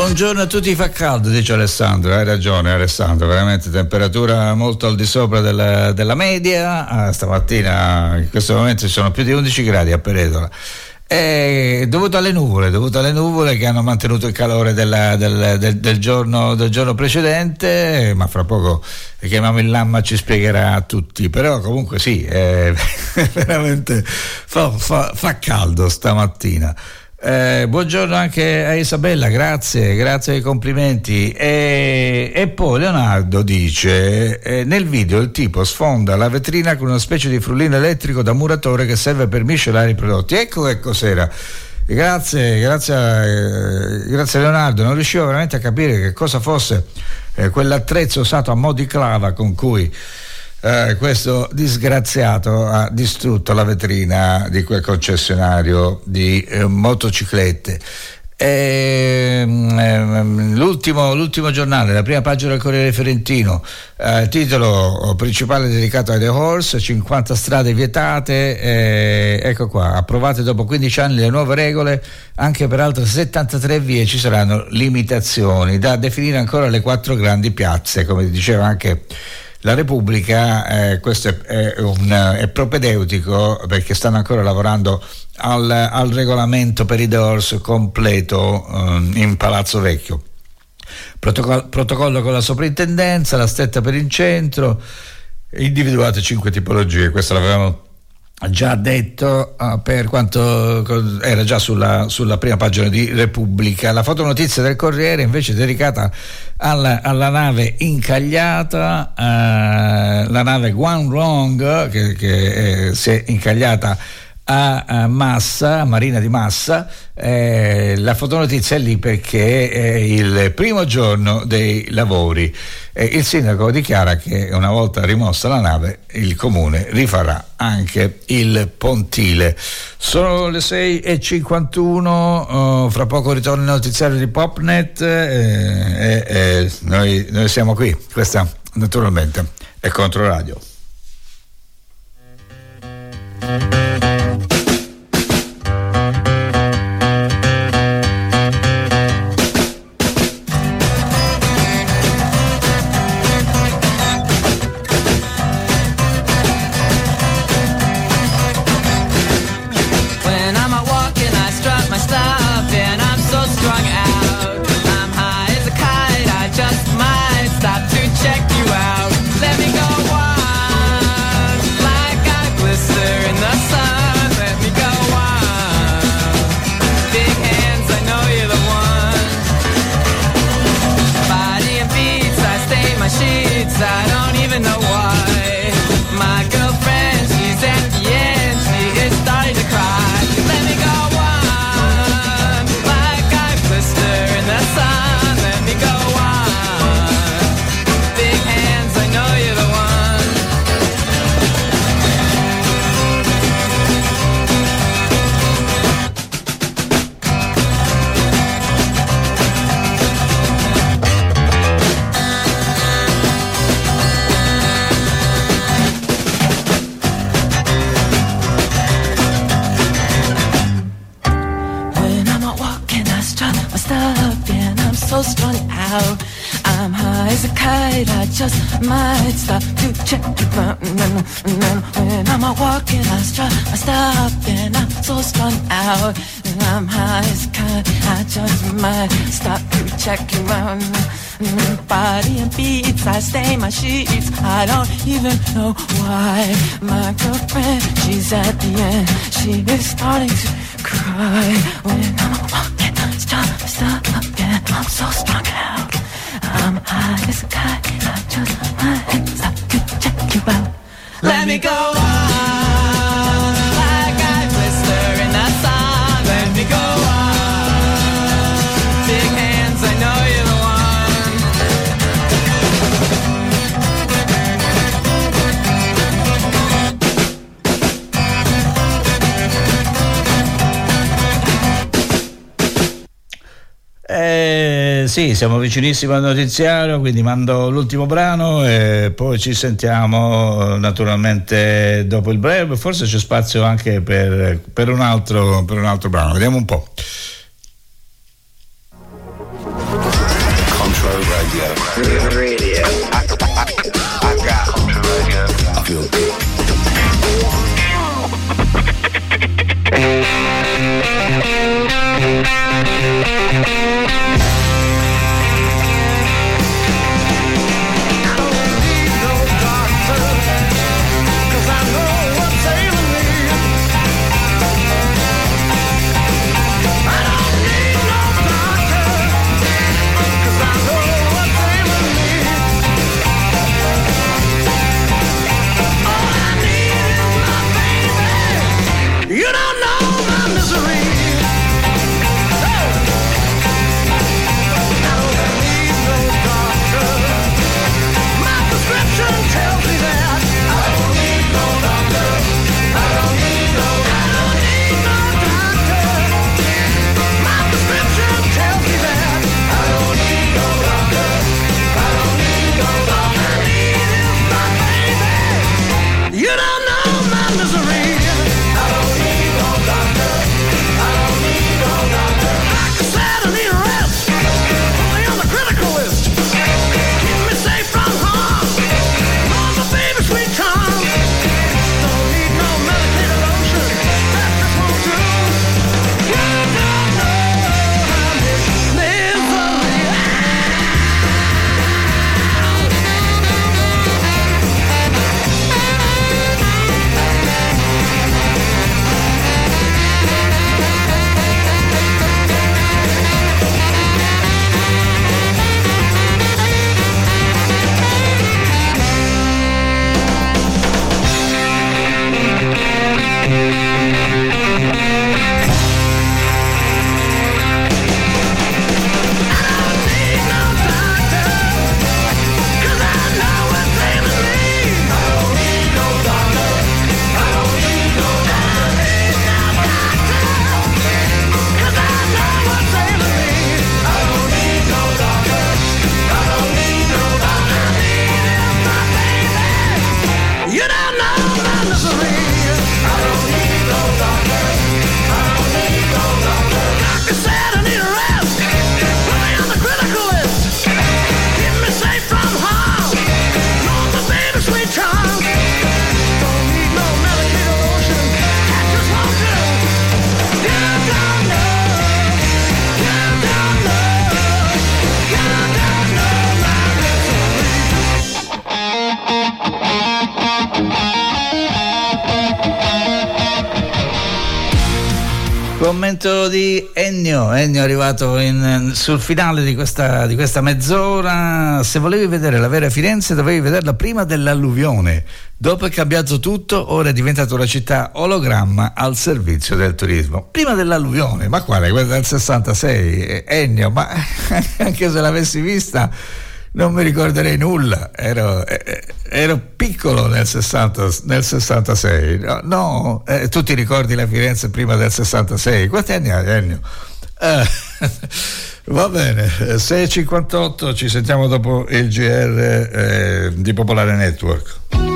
Buongiorno a tutti, fa caldo, dice Alessandro. Hai ragione Alessandro, veramente temperatura molto al di sopra della media. Stamattina in questo momento ci sono più di 11 gradi a Peretola. È dovuto alle nuvole che hanno mantenuto il calore del giorno precedente, ma fra poco chiamiamo il Lamma, ci spiegherà a tutti. Però comunque sì, veramente fa caldo stamattina. Buongiorno anche a Isabella, grazie ai complimenti. E poi Leonardo dice: nel video il tipo sfonda la vetrina con una specie di frullino elettrico da muratore che serve per miscelare i prodotti. Ecco che cos'era. Grazie Leonardo, non riuscivo veramente a capire che cosa fosse quell'attrezzo usato a mo' di clava con cui questo disgraziato ha distrutto la vetrina di quel concessionario di motociclette. L'ultimo giornale, la prima pagina del Corriere Fiorentino, titolo principale dedicato ai The Horse, 50 strade vietate, ecco qua, approvate dopo 15 anni le nuove regole, anche per altre 73 vie ci saranno limitazioni, da definire ancora le 4 grandi piazze, come diceva anche la Repubblica. Questo è propedeutico perché stanno ancora lavorando al regolamento per i Doors completo in Palazzo Vecchio. Protocollo con la soprintendenza, la stretta per il centro, individuate 5 tipologie, questo l'avevamo già detto per quanto era già sulla prima pagina di Repubblica. La fotonotizia del Corriere invece è dedicata alla nave incagliata, la nave One Wrong che si è incagliata a Massa, Marina di Massa. La fotonotizia è lì perché è il primo giorno dei lavori. Il sindaco dichiara che una volta rimossa la nave il comune rifarà anche il pontile. Sono le 6:51, fra poco ritorna il notiziario di Popnet e noi siamo qui. Questa naturalmente è Controradio. Might stop to check it out, and when I'm walking, I strut, I stop, and I'm so strung out, and I'm high as a kite. I just might stop to check it out. Body and beats, I stain my sheets. I don't even know why. My girlfriend, she's at the end. She is starting to cry when I'm walking, I stop, and I'm so strung out. I'm high as a kite. I just my hands up to check you out. Let me go on like I blister in that sun. Let me go on. Big hands, I know you're the Sì, siamo vicinissimi al notiziario, quindi mando l'ultimo brano e poi ci sentiamo naturalmente dopo il breve. Forse c'è spazio anche per un altro brano, vediamo un po'. Radio. I got Culture Radio. I feel good. Commento di Ennio è arrivato sul finale di questa mezz'ora. Se volevi vedere la vera Firenze dovevi vederla prima dell'alluvione. Dopo è cambiato tutto, ora è diventata una città ologramma al servizio del turismo. Prima dell'alluvione, ma quale? Quella del 66, Ennio, ma anche se l'avessi vista non mi ricorderei nulla, ero piccolo nel 66, no, tu ti ricordi la Firenze prima del 66? Quanti anni hai, Ennio? Va bene, 6.58, ci sentiamo dopo il GR di Popolare Network.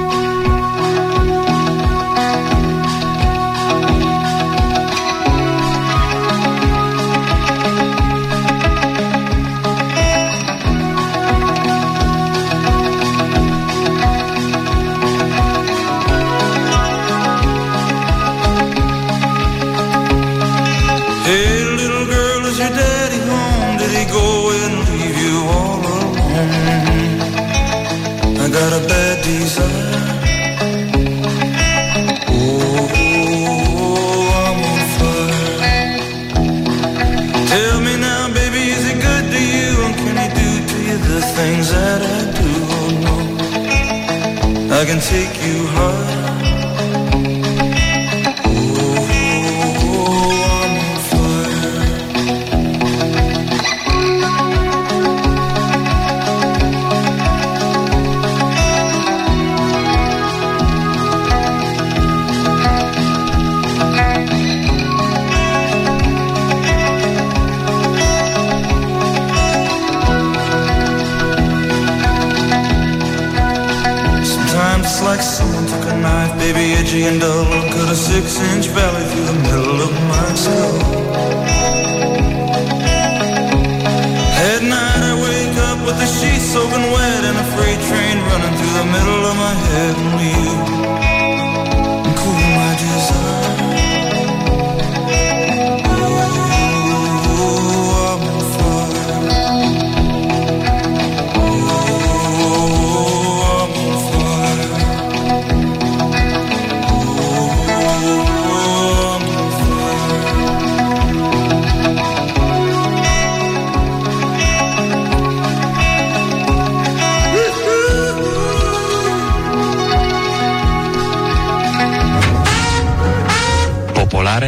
I can take you high. Like someone took a knife, baby, edgy and dull, and cut a 6-inch valley through the middle of my skull. At night I wake up with the sheets soaking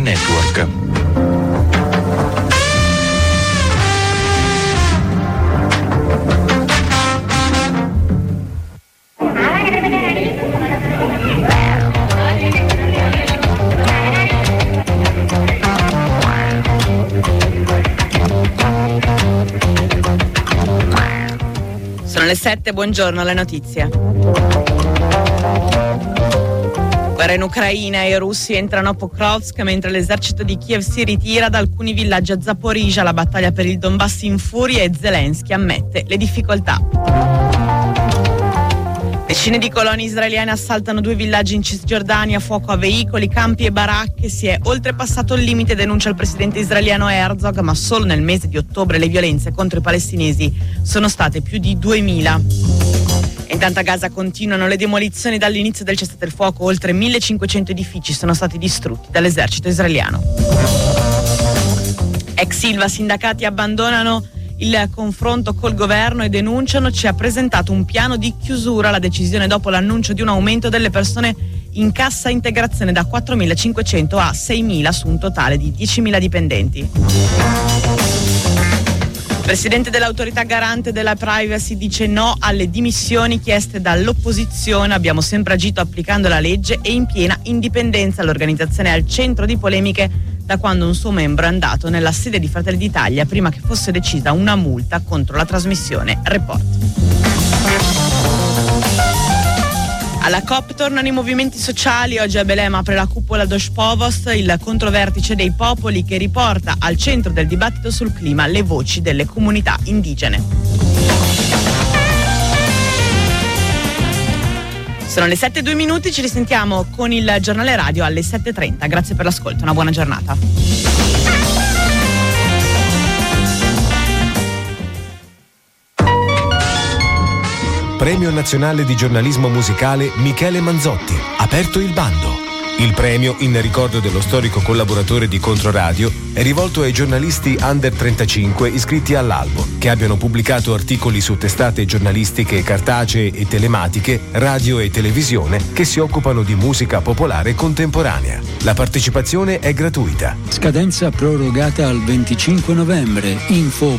Network. Sono le 7, buongiorno, alle notizie. Guerra in Ucraina, i russi entrano a Pokrovsk mentre l'esercito di Kiev si ritira da alcuni villaggi a Zaporizhzhia. La battaglia per il Donbass infuria e Zelensky ammette le difficoltà. Decine di colonne israeliane assaltano 2 villaggi in Cisgiordania, fuoco a veicoli, campi e baracche. Si è oltrepassato il limite, denuncia il presidente israeliano Herzog, ma solo nel mese di ottobre le violenze contro i palestinesi sono state più di 2000. Intanto a Gaza continuano le demolizioni dall'inizio del cessate il fuoco. Oltre 1500 edifici sono stati distrutti dall'esercito israeliano. Ex Ilva, sindacati abbandonano il confronto col governo e denunciano: ci ha presentato un piano di chiusura. La decisione dopo l'annuncio di un aumento delle persone in cassa integrazione da 4.500 a 6.000 su un totale di 10.000 dipendenti. Il presidente dell'autorità garante della privacy dice no alle dimissioni chieste dall'opposizione. Abbiamo sempre agito applicando la legge e in piena indipendenza. L'organizzazione è al centro di polemiche da quando un suo membro è andato nella sede di Fratelli d'Italia prima che fosse decisa una multa contro la trasmissione Report. Alla COP tornano i movimenti sociali. Oggi a Belém apre la cupola Doshpovos, il controvertice dei popoli che riporta al centro del dibattito sul clima le voci delle comunità indigene. Sono le 7:02, ci risentiamo con il giornale radio alle 7:30. Grazie per l'ascolto, una buona giornata. Premio Nazionale di Giornalismo Musicale Michele Manzotti. Aperto il bando. Il premio, in ricordo dello storico collaboratore di Controradio, è rivolto ai giornalisti under 35 iscritti all'albo, che abbiano pubblicato articoli su testate giornalistiche cartacee e telematiche, radio e televisione, che si occupano di musica popolare contemporanea. La partecipazione è gratuita. Scadenza prorogata al 25 novembre. Info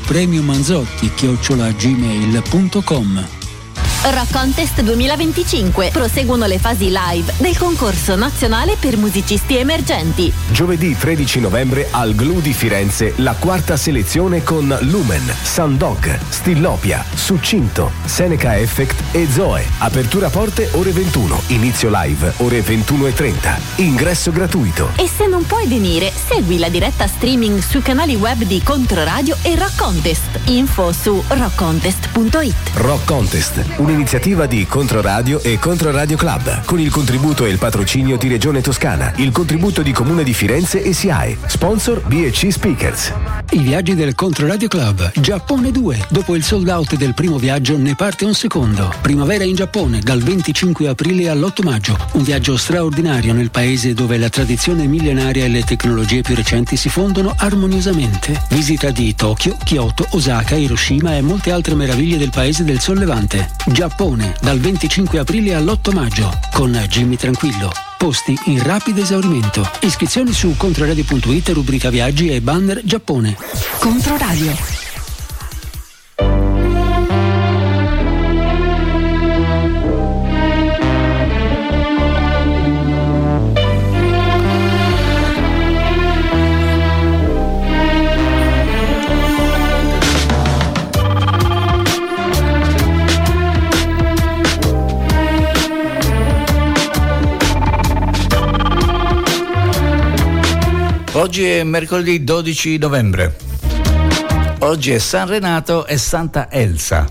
premiomanzotti@gmail.com. Rock Contest 2025. Proseguono le fasi live del concorso nazionale per musicisti emergenti. Giovedì 13 novembre al GLU di Firenze la quarta selezione con Lumen, Sundog, Stillopia, Succinto, Seneca Effect e Zoe. Apertura porte ore 21, inizio live ore 21:30. Ingresso gratuito. E se non puoi venire, segui la diretta streaming sui canali web di Controradio e Rock Contest. Info su rockcontest.it. Rock Contest, un'iniziativa di Controradio e Controradio Club, con il contributo e il patrocinio di Regione Toscana, il contributo di Comune di Firenze e SIAE. Sponsor B&C Speakers. I viaggi del Controradio Club. Giappone 2. Dopo il sold out del primo viaggio ne parte un secondo. Primavera in Giappone dal 25 aprile all'8 maggio. Un viaggio straordinario nel paese dove la tradizione millenaria e le tecnologie più recenti si fondono armoniosamente. Visita di Tokyo, Kyoto, Osaka, Hiroshima e molte altre meraviglie del paese del Sollevante. Giappone dal 25 aprile all'8 maggio con Jimmy Tranquillo. Posti in rapido esaurimento. Iscrizioni su controradio.it, rubrica viaggi e banner Giappone. Controradio. Oggi è mercoledì 12 novembre. Oggi è San Renato e Santa Elsa.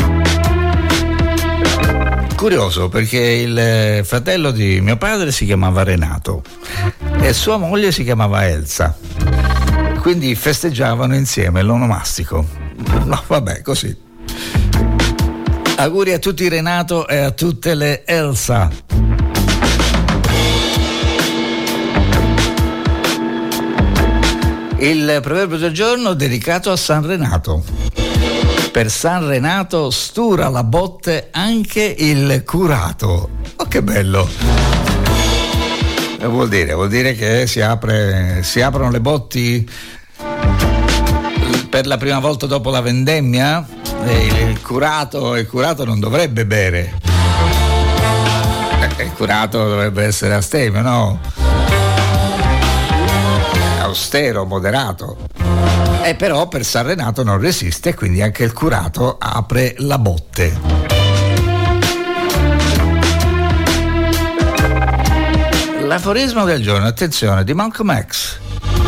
Curioso perché il fratello di mio padre si chiamava Renato e sua moglie si chiamava Elsa. Quindi festeggiavano insieme l'onomastico. No, vabbè, così. Auguri a tutti Renato e a tutte le Elsa. Il proverbio del giorno dedicato a San Renato. Per San Renato stura la botte anche il curato. Oh, che bello! Vuol dire che si aprono le botti per la prima volta dopo la vendemmia. Il curato non dovrebbe bere. Il curato dovrebbe essere astemio, no? Austero, moderato. E però per San Renato non resiste, quindi anche il curato apre la botte. L'aforismo del giorno, attenzione, di Malcolm X.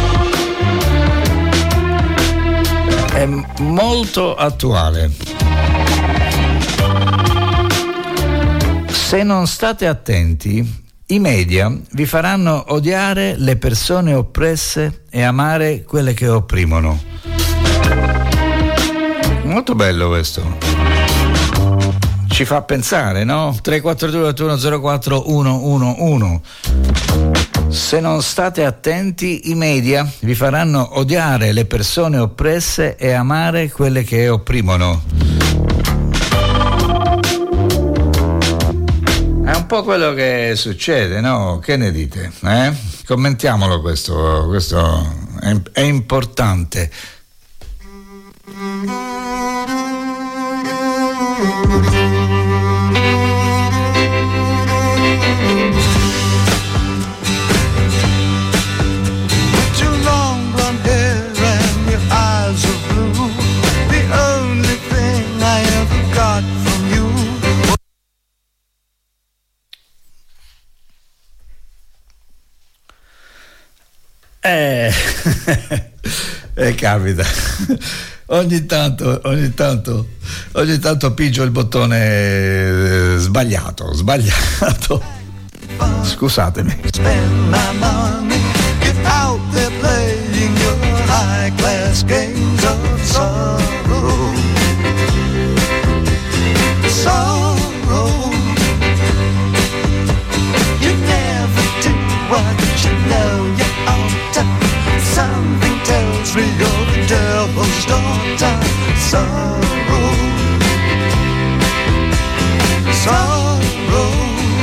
È molto attuale. Se non state attenti, i media vi faranno odiare le persone oppresse e amare quelle che opprimono. Molto bello questo. Ci fa pensare, no? 342-8104-111. Se non state attenti, i media vi faranno odiare le persone oppresse e amare quelle che opprimono. È un po' quello che succede, no? Che ne dite? Commentiamolo questo è importante. Capita. Ogni tanto pigio il bottone sbagliato. Scusatemi. Spend my money, get out there playing your high class games of sorrow. Sorrow. You never do what you know you ought to. Something tells me you're the devil's daughter. Sorrow. Sorrow.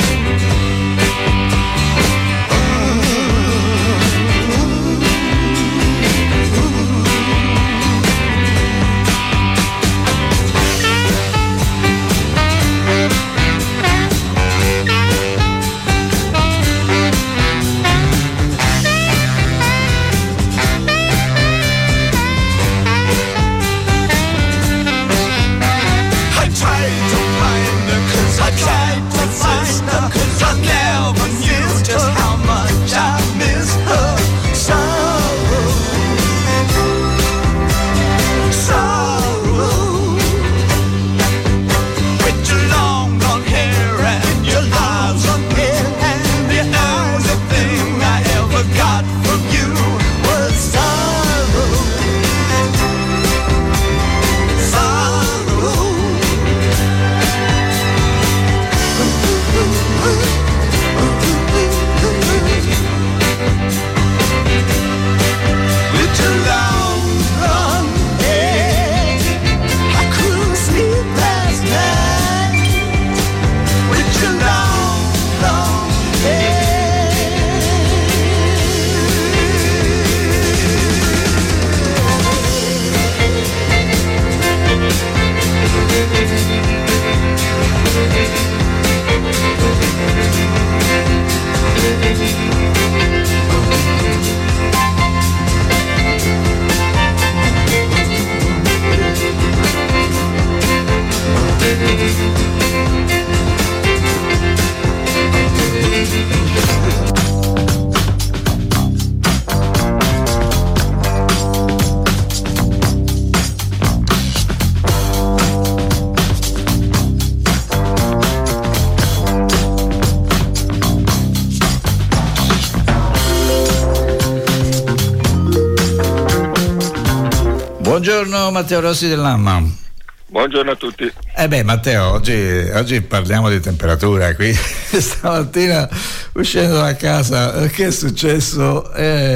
Buongiorno Matteo Rossi dell'Amma. Buongiorno a tutti. Matteo, oggi parliamo di temperatura qui. Stamattina uscendo da casa, che è successo?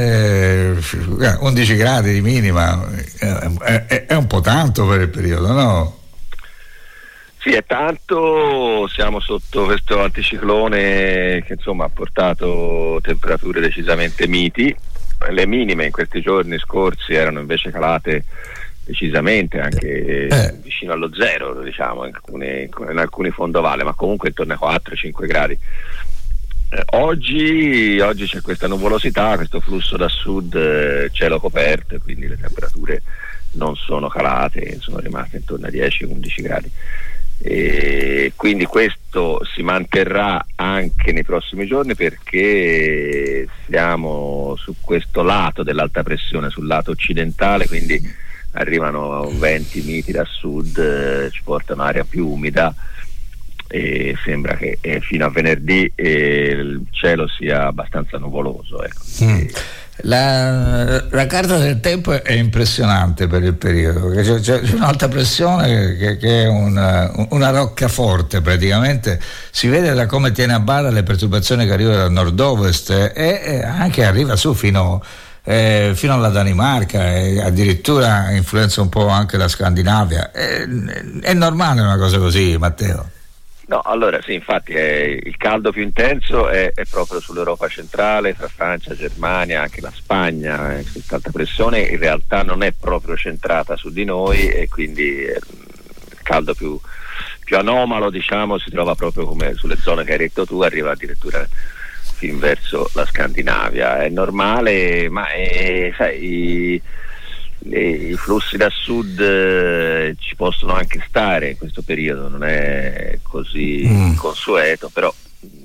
11 gradi di minima, è un po' tanto per il periodo, no? Sì, è tanto, siamo sotto questo anticiclone che insomma ha portato temperature decisamente miti. Le minime in questi giorni scorsi erano invece calate decisamente anche vicino allo zero, diciamo, in alcuni fondovali, ma comunque intorno ai 4-5 gradi. Oggi c'è questa nuvolosità, questo flusso da sud, cielo coperto, quindi le temperature non sono calate, sono rimaste intorno ai 10-11 gradi. E quindi questo si manterrà anche nei prossimi giorni, perché siamo su questo lato dell'alta pressione, sul lato occidentale, quindi arrivano venti miti da sud, ci portano aria più umida e sembra che fino a venerdì il cielo sia abbastanza nuvoloso, ecco. La carta del tempo è impressionante per il periodo, perché c'è un'alta pressione che è una roccaforte, praticamente si vede da come tiene a bada le perturbazioni che arrivano dal nord-ovest e anche arriva su fino alla Danimarca e addirittura influenza un po' anche la Scandinavia. È normale una cosa così, Matteo? No, allora sì, infatti il caldo più intenso è proprio sull'Europa centrale, tra Francia, Germania, anche la Spagna. Questa alta pressione in realtà non è proprio centrata su di noi, e quindi il caldo più anomalo, diciamo, si trova proprio come sulle zone che hai detto tu, arriva addirittura fin verso la Scandinavia. È normale, ma sai, i flussi da sud ci possono anche stare in questo periodo, non è così consueto, però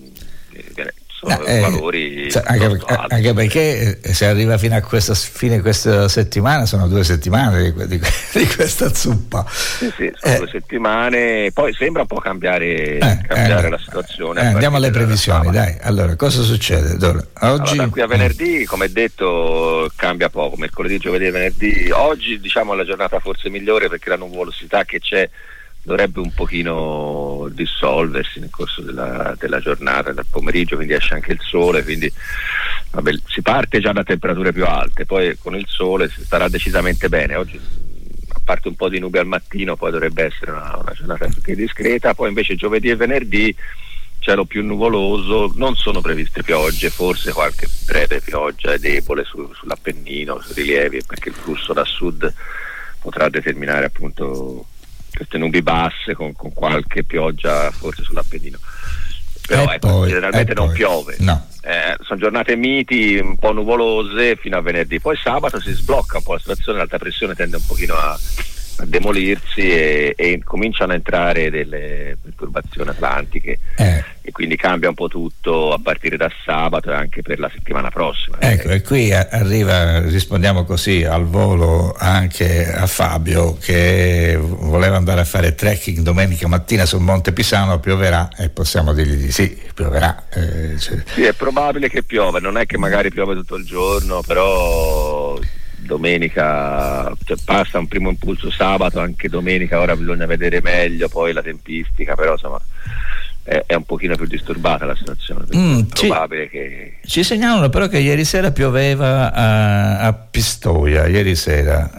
sono valori anche perché se arriva fino a fine questa settimana sono 2 settimane di questa zuppa. Sì, sono 2 settimane, poi sembra un po' cambiare la situazione. Andiamo alle previsioni, dai. Allora, cosa succede? Oggi da qui a venerdì, come detto, cambia poco, mercoledì, giovedì e venerdì. Oggi diciamo è la giornata forse migliore, perché la nuvolosità che c'è dovrebbe un pochino dissolversi nel corso della giornata, del pomeriggio, quindi esce anche il sole, quindi si parte già da temperature più alte, poi con il sole si starà decisamente bene. Oggi, a parte un po' di nubi al mattino, poi dovrebbe essere una giornata più discreta. Poi invece giovedì e venerdì cielo più nuvoloso, non sono previste piogge, forse qualche breve pioggia è debole sull'Appennino, sui rilievi, perché il flusso da sud potrà determinare appunto queste nubi basse con qualche pioggia forse sull'Appennino, però generalmente non piove. No. Sono giornate miti, un po' nuvolose fino a venerdì, poi sabato si sblocca un po' la situazione, l'alta pressione tende un pochino a demolirsi e cominciano a entrare delle perturbazioni atlantiche e quindi cambia un po' tutto a partire da sabato e anche per la settimana prossima. Ecco, e qui rispondiamo così al volo anche a Fabio, che voleva andare a fare trekking domenica mattina sul Monte Pisano. Pioverà, e possiamo dirgli di sì, pioverà. Sì, è probabile che piova, non è che magari piove tutto il giorno, però domenica passa un primo impulso sabato, anche domenica ora bisogna vedere meglio poi la tempistica, però insomma è un pochino più disturbata la situazione, è probabile che ci segnalano però che ieri sera pioveva a Pistoia, ieri sera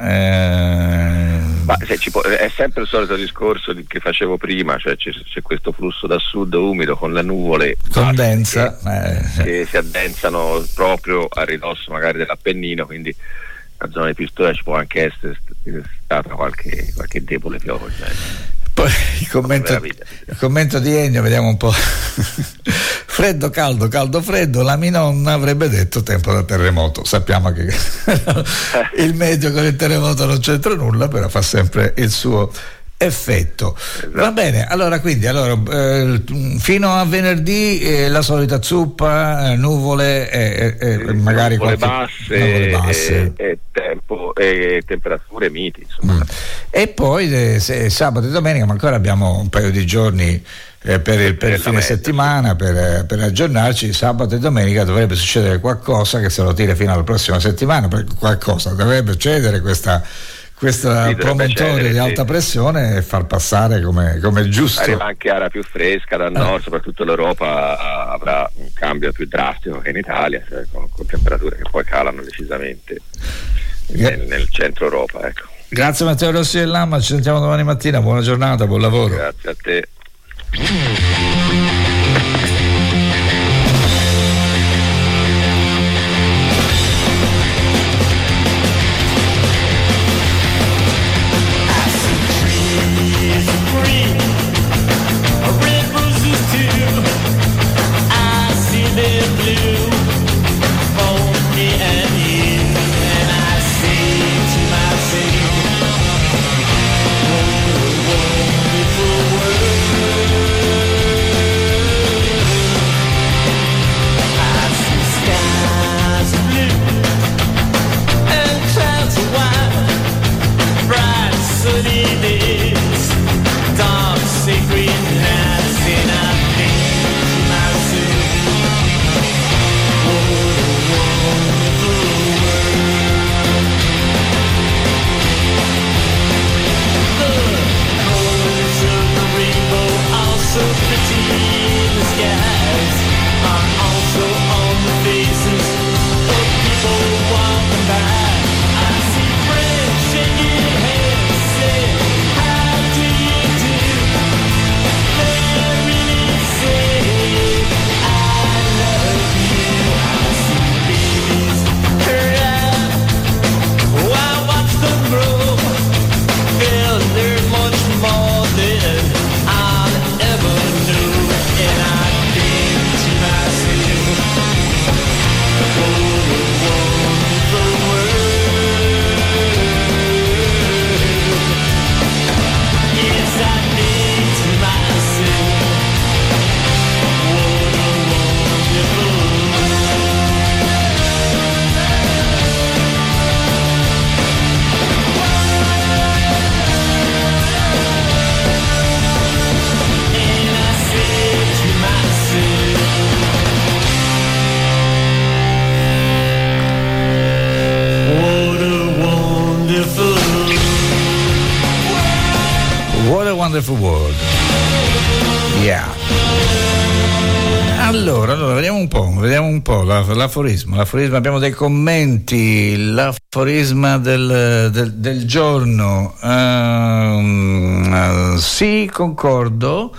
è sempre il solito discorso che facevo prima, cioè c'è questo flusso da sud umido con le nuvole condensa che si addensano proprio a ridosso magari dell'Appennino, quindi la zona di Pistoia ci può anche essere stata qualche debole pioggia. Poi il commento di Ennio, vediamo un po'. Freddo, caldo, freddo. La mia nonna avrebbe detto tempo da terremoto. Sappiamo che il medio con il terremoto non c'entra nulla, però fa sempre il suo effetto. Esatto. Va bene, allora fino a venerdì la solita zuppa, nuvole magari nuvole basse e tempo e temperature miti, insomma. E poi sabato e domenica, ma ancora abbiamo un paio di giorni per il fine settimana per aggiornarci. Sabato e domenica dovrebbe succedere qualcosa che se lo tira fino alla prossima settimana, perché qualcosa dovrebbe succedere, questa promontorio di alta pressione e far passare come giusto. Arriva anche aria più fresca dal nord, soprattutto l'Europa avrà un cambio più drastico che in Italia, con temperature che poi calano decisamente nel centro Europa, ecco. Grazie Matteo Rossi del Lama, ci sentiamo domani mattina, buona giornata, buon lavoro. Grazie a te. Wonderful World. Yeah. Allora, vediamo un po' l'aforisma. Abbiamo dei commenti. L'aforisma del giorno. Sì, concordo.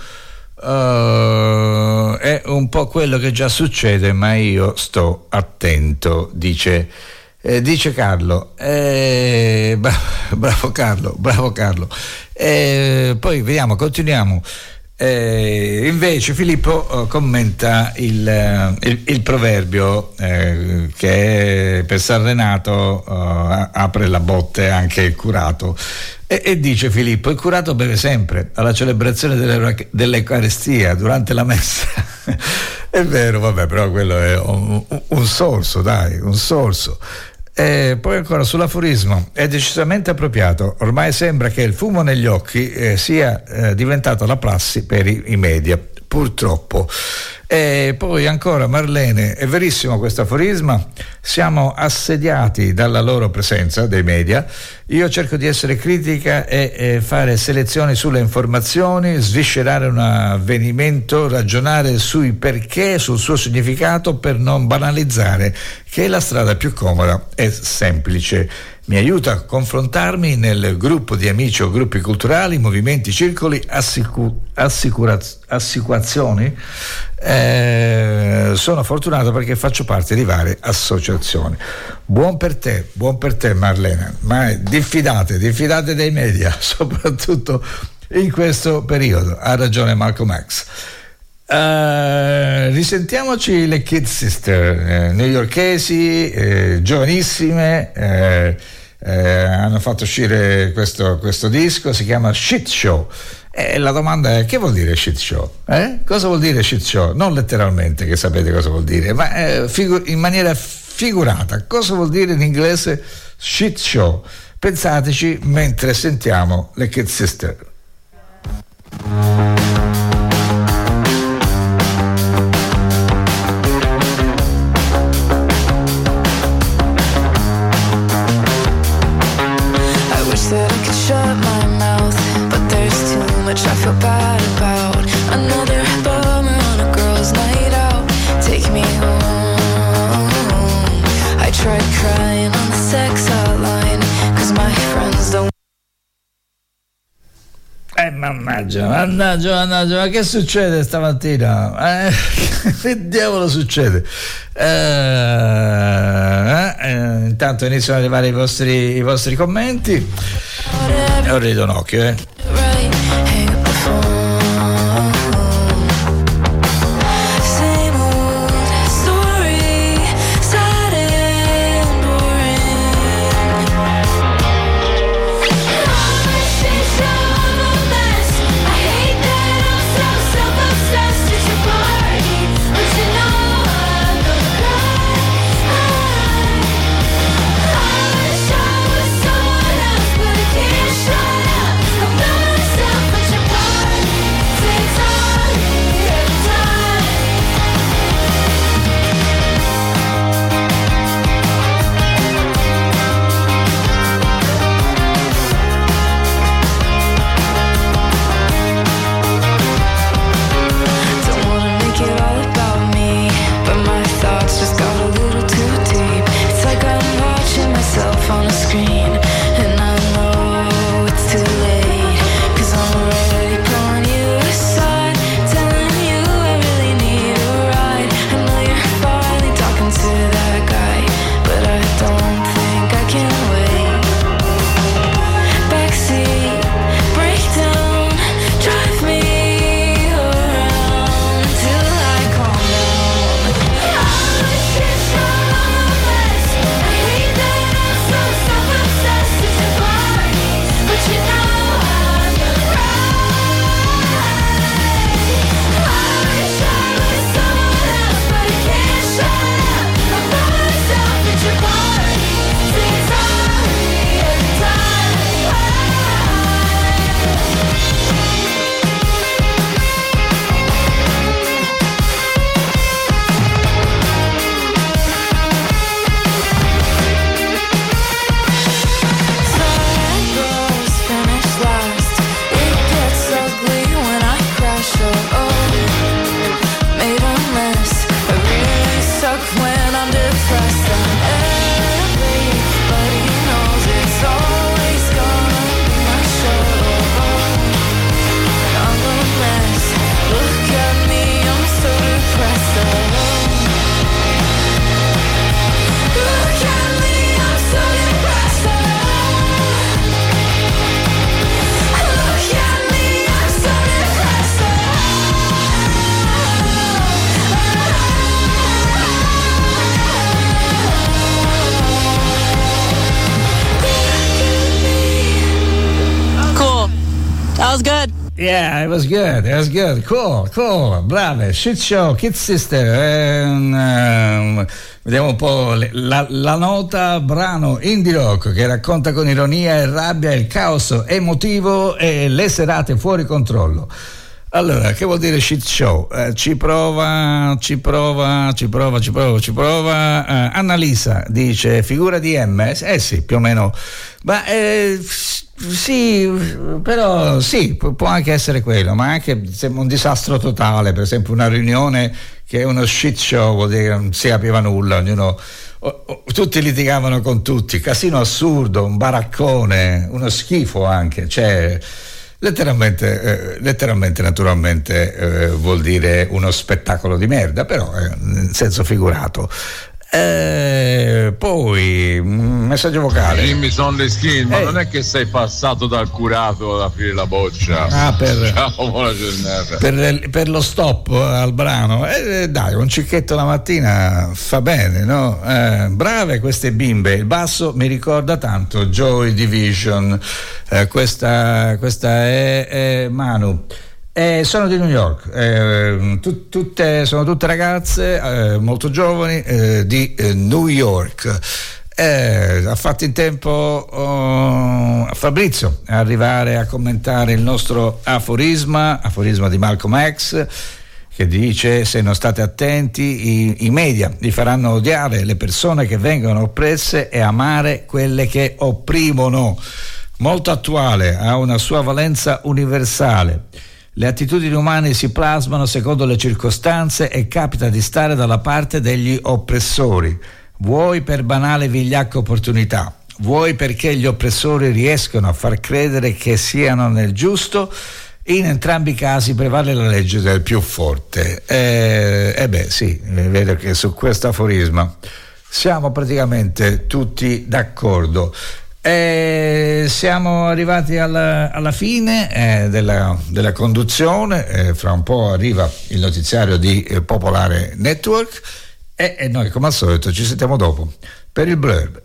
È un po' quello che già succede, ma io sto attento, dice Carlo. Bravo Carlo. Poi vediamo, continuiamo. Invece Filippo commenta il proverbio che per San Renato apre la botte anche il curato e dice Filippo: il curato beve sempre alla celebrazione dell'Eucaristia durante la messa. È vero, vabbè, però quello è un sorso, dai, un sorso. Poi ancora sull'aforismo, è decisamente appropriato, ormai sembra che il fumo negli occhi sia diventato la prassi per i media, purtroppo. Poi ancora Marlene, è verissimo questo aforisma, siamo assediati dalla loro presenza, dei media. Io cerco di essere critica e fare selezioni sulle informazioni, sviscerare un avvenimento, ragionare sui perché, sul suo significato, per non banalizzare, che è la strada più comoda e semplice. Mi aiuta a confrontarmi nel gruppo di amici o gruppi culturali, movimenti, circoli, assicurazioni. Sono fortunato perché faccio parte di varie associazioni. Buon per te Marlena, ma diffidate dei media, soprattutto in questo periodo. Ha ragione Malcolm X. Risentiamoci le Kid Sister, newyorkesi, giovanissime, hanno fatto uscire questo disco, si chiama Shit Show. E la domanda è: che vuol dire shit show? Cosa vuol dire shit show? Non letteralmente, che sapete cosa vuol dire, ma in maniera figurata. Cosa vuol dire in inglese shit show? Pensateci mentre sentiamo le Kid Sister. I feel bad about another bummer on a girl's night out. Take me home. I tried crying on the sex hotline, 'cause my friends don't Mannaggia, ma che succede stamattina? Che diavolo succede? Intanto iniziano ad arrivare i vostri commenti. E ho rido un occhio, Yeah, it was good. Cool. Brave. Shit Show, Kid Sister. Vediamo un po' la nota brano indie rock che racconta con ironia e rabbia il caos emotivo e le serate fuori controllo. Allora, che vuol dire shit show? Ci prova. Annalisa dice figura di M. Sì, più o meno. Ma sì, però sì, può anche essere quello, ma anche un disastro totale, per esempio una riunione che è uno shit show, vuol dire che non si capiva nulla, ognuno, tutti litigavano con tutti, casino assurdo, un baraccone, uno schifo anche, cioè letteralmente naturalmente vuol dire uno spettacolo di merda, però in senso figurato. Poi messaggio vocale. Dimmi sono le skin, ma non è che sei passato dal curato ad aprire la boccia. Ciao, buona giornata. Per lo stop al brano, dai, un cicchetto la mattina fa bene, no? Brave queste bimbe, il basso mi ricorda tanto Joy Division. Questa è Manu. Sono di New York, sono tutte ragazze molto giovani di New York. Ha fatto in tempo Fabrizio a arrivare a commentare il nostro aforisma di Malcolm X, che dice: se non state attenti i media vi faranno odiare le persone che vengono oppresse e amare quelle che opprimono. Molto attuale, ha una sua valenza universale. Le attitudini umane si plasmano secondo le circostanze e capita di stare dalla parte degli oppressori, vuoi per banale vigliacca opportunità, vuoi perché gli oppressori riescono a far credere che siano nel giusto. In entrambi i casi prevale la legge del più forte. Sì, vedo che su questo aforisma siamo praticamente tutti d'accordo. Siamo arrivati alla fine della conduzione. Fra un po' arriva il notiziario di Popolare Network e noi come al solito ci sentiamo dopo per il blurb.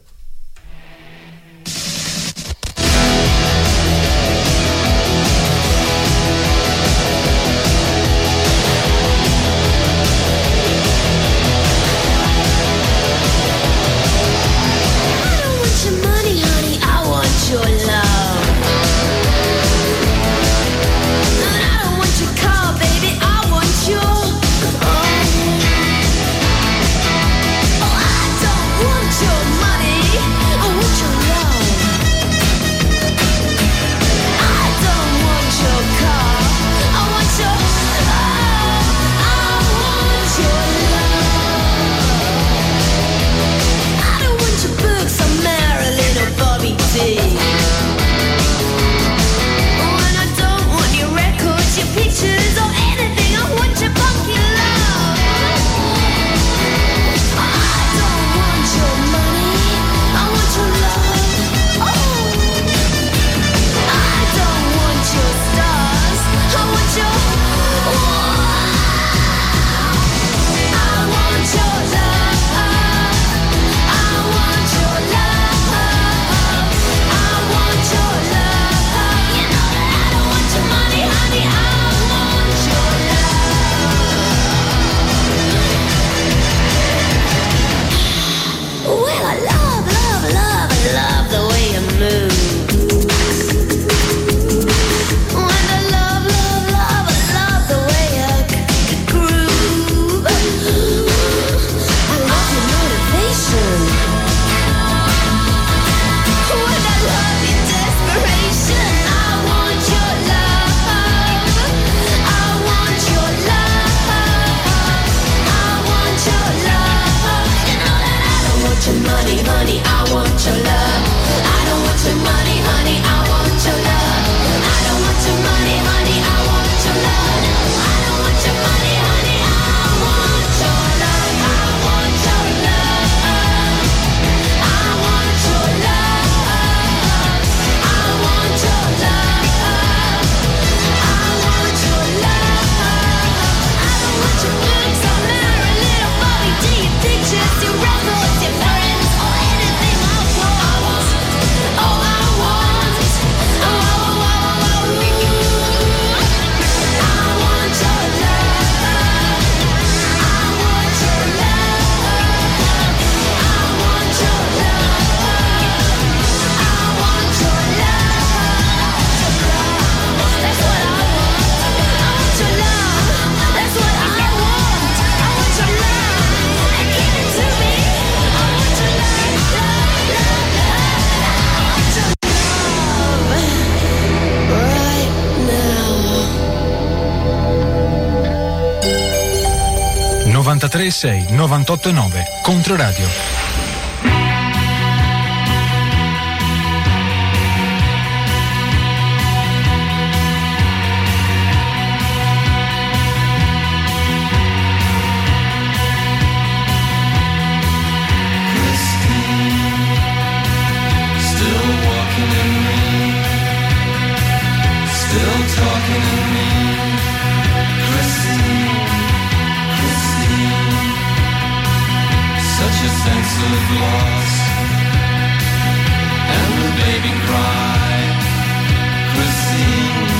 (93.6) 98.9 Controradio. Sense of loss, and the baby cried, Christine.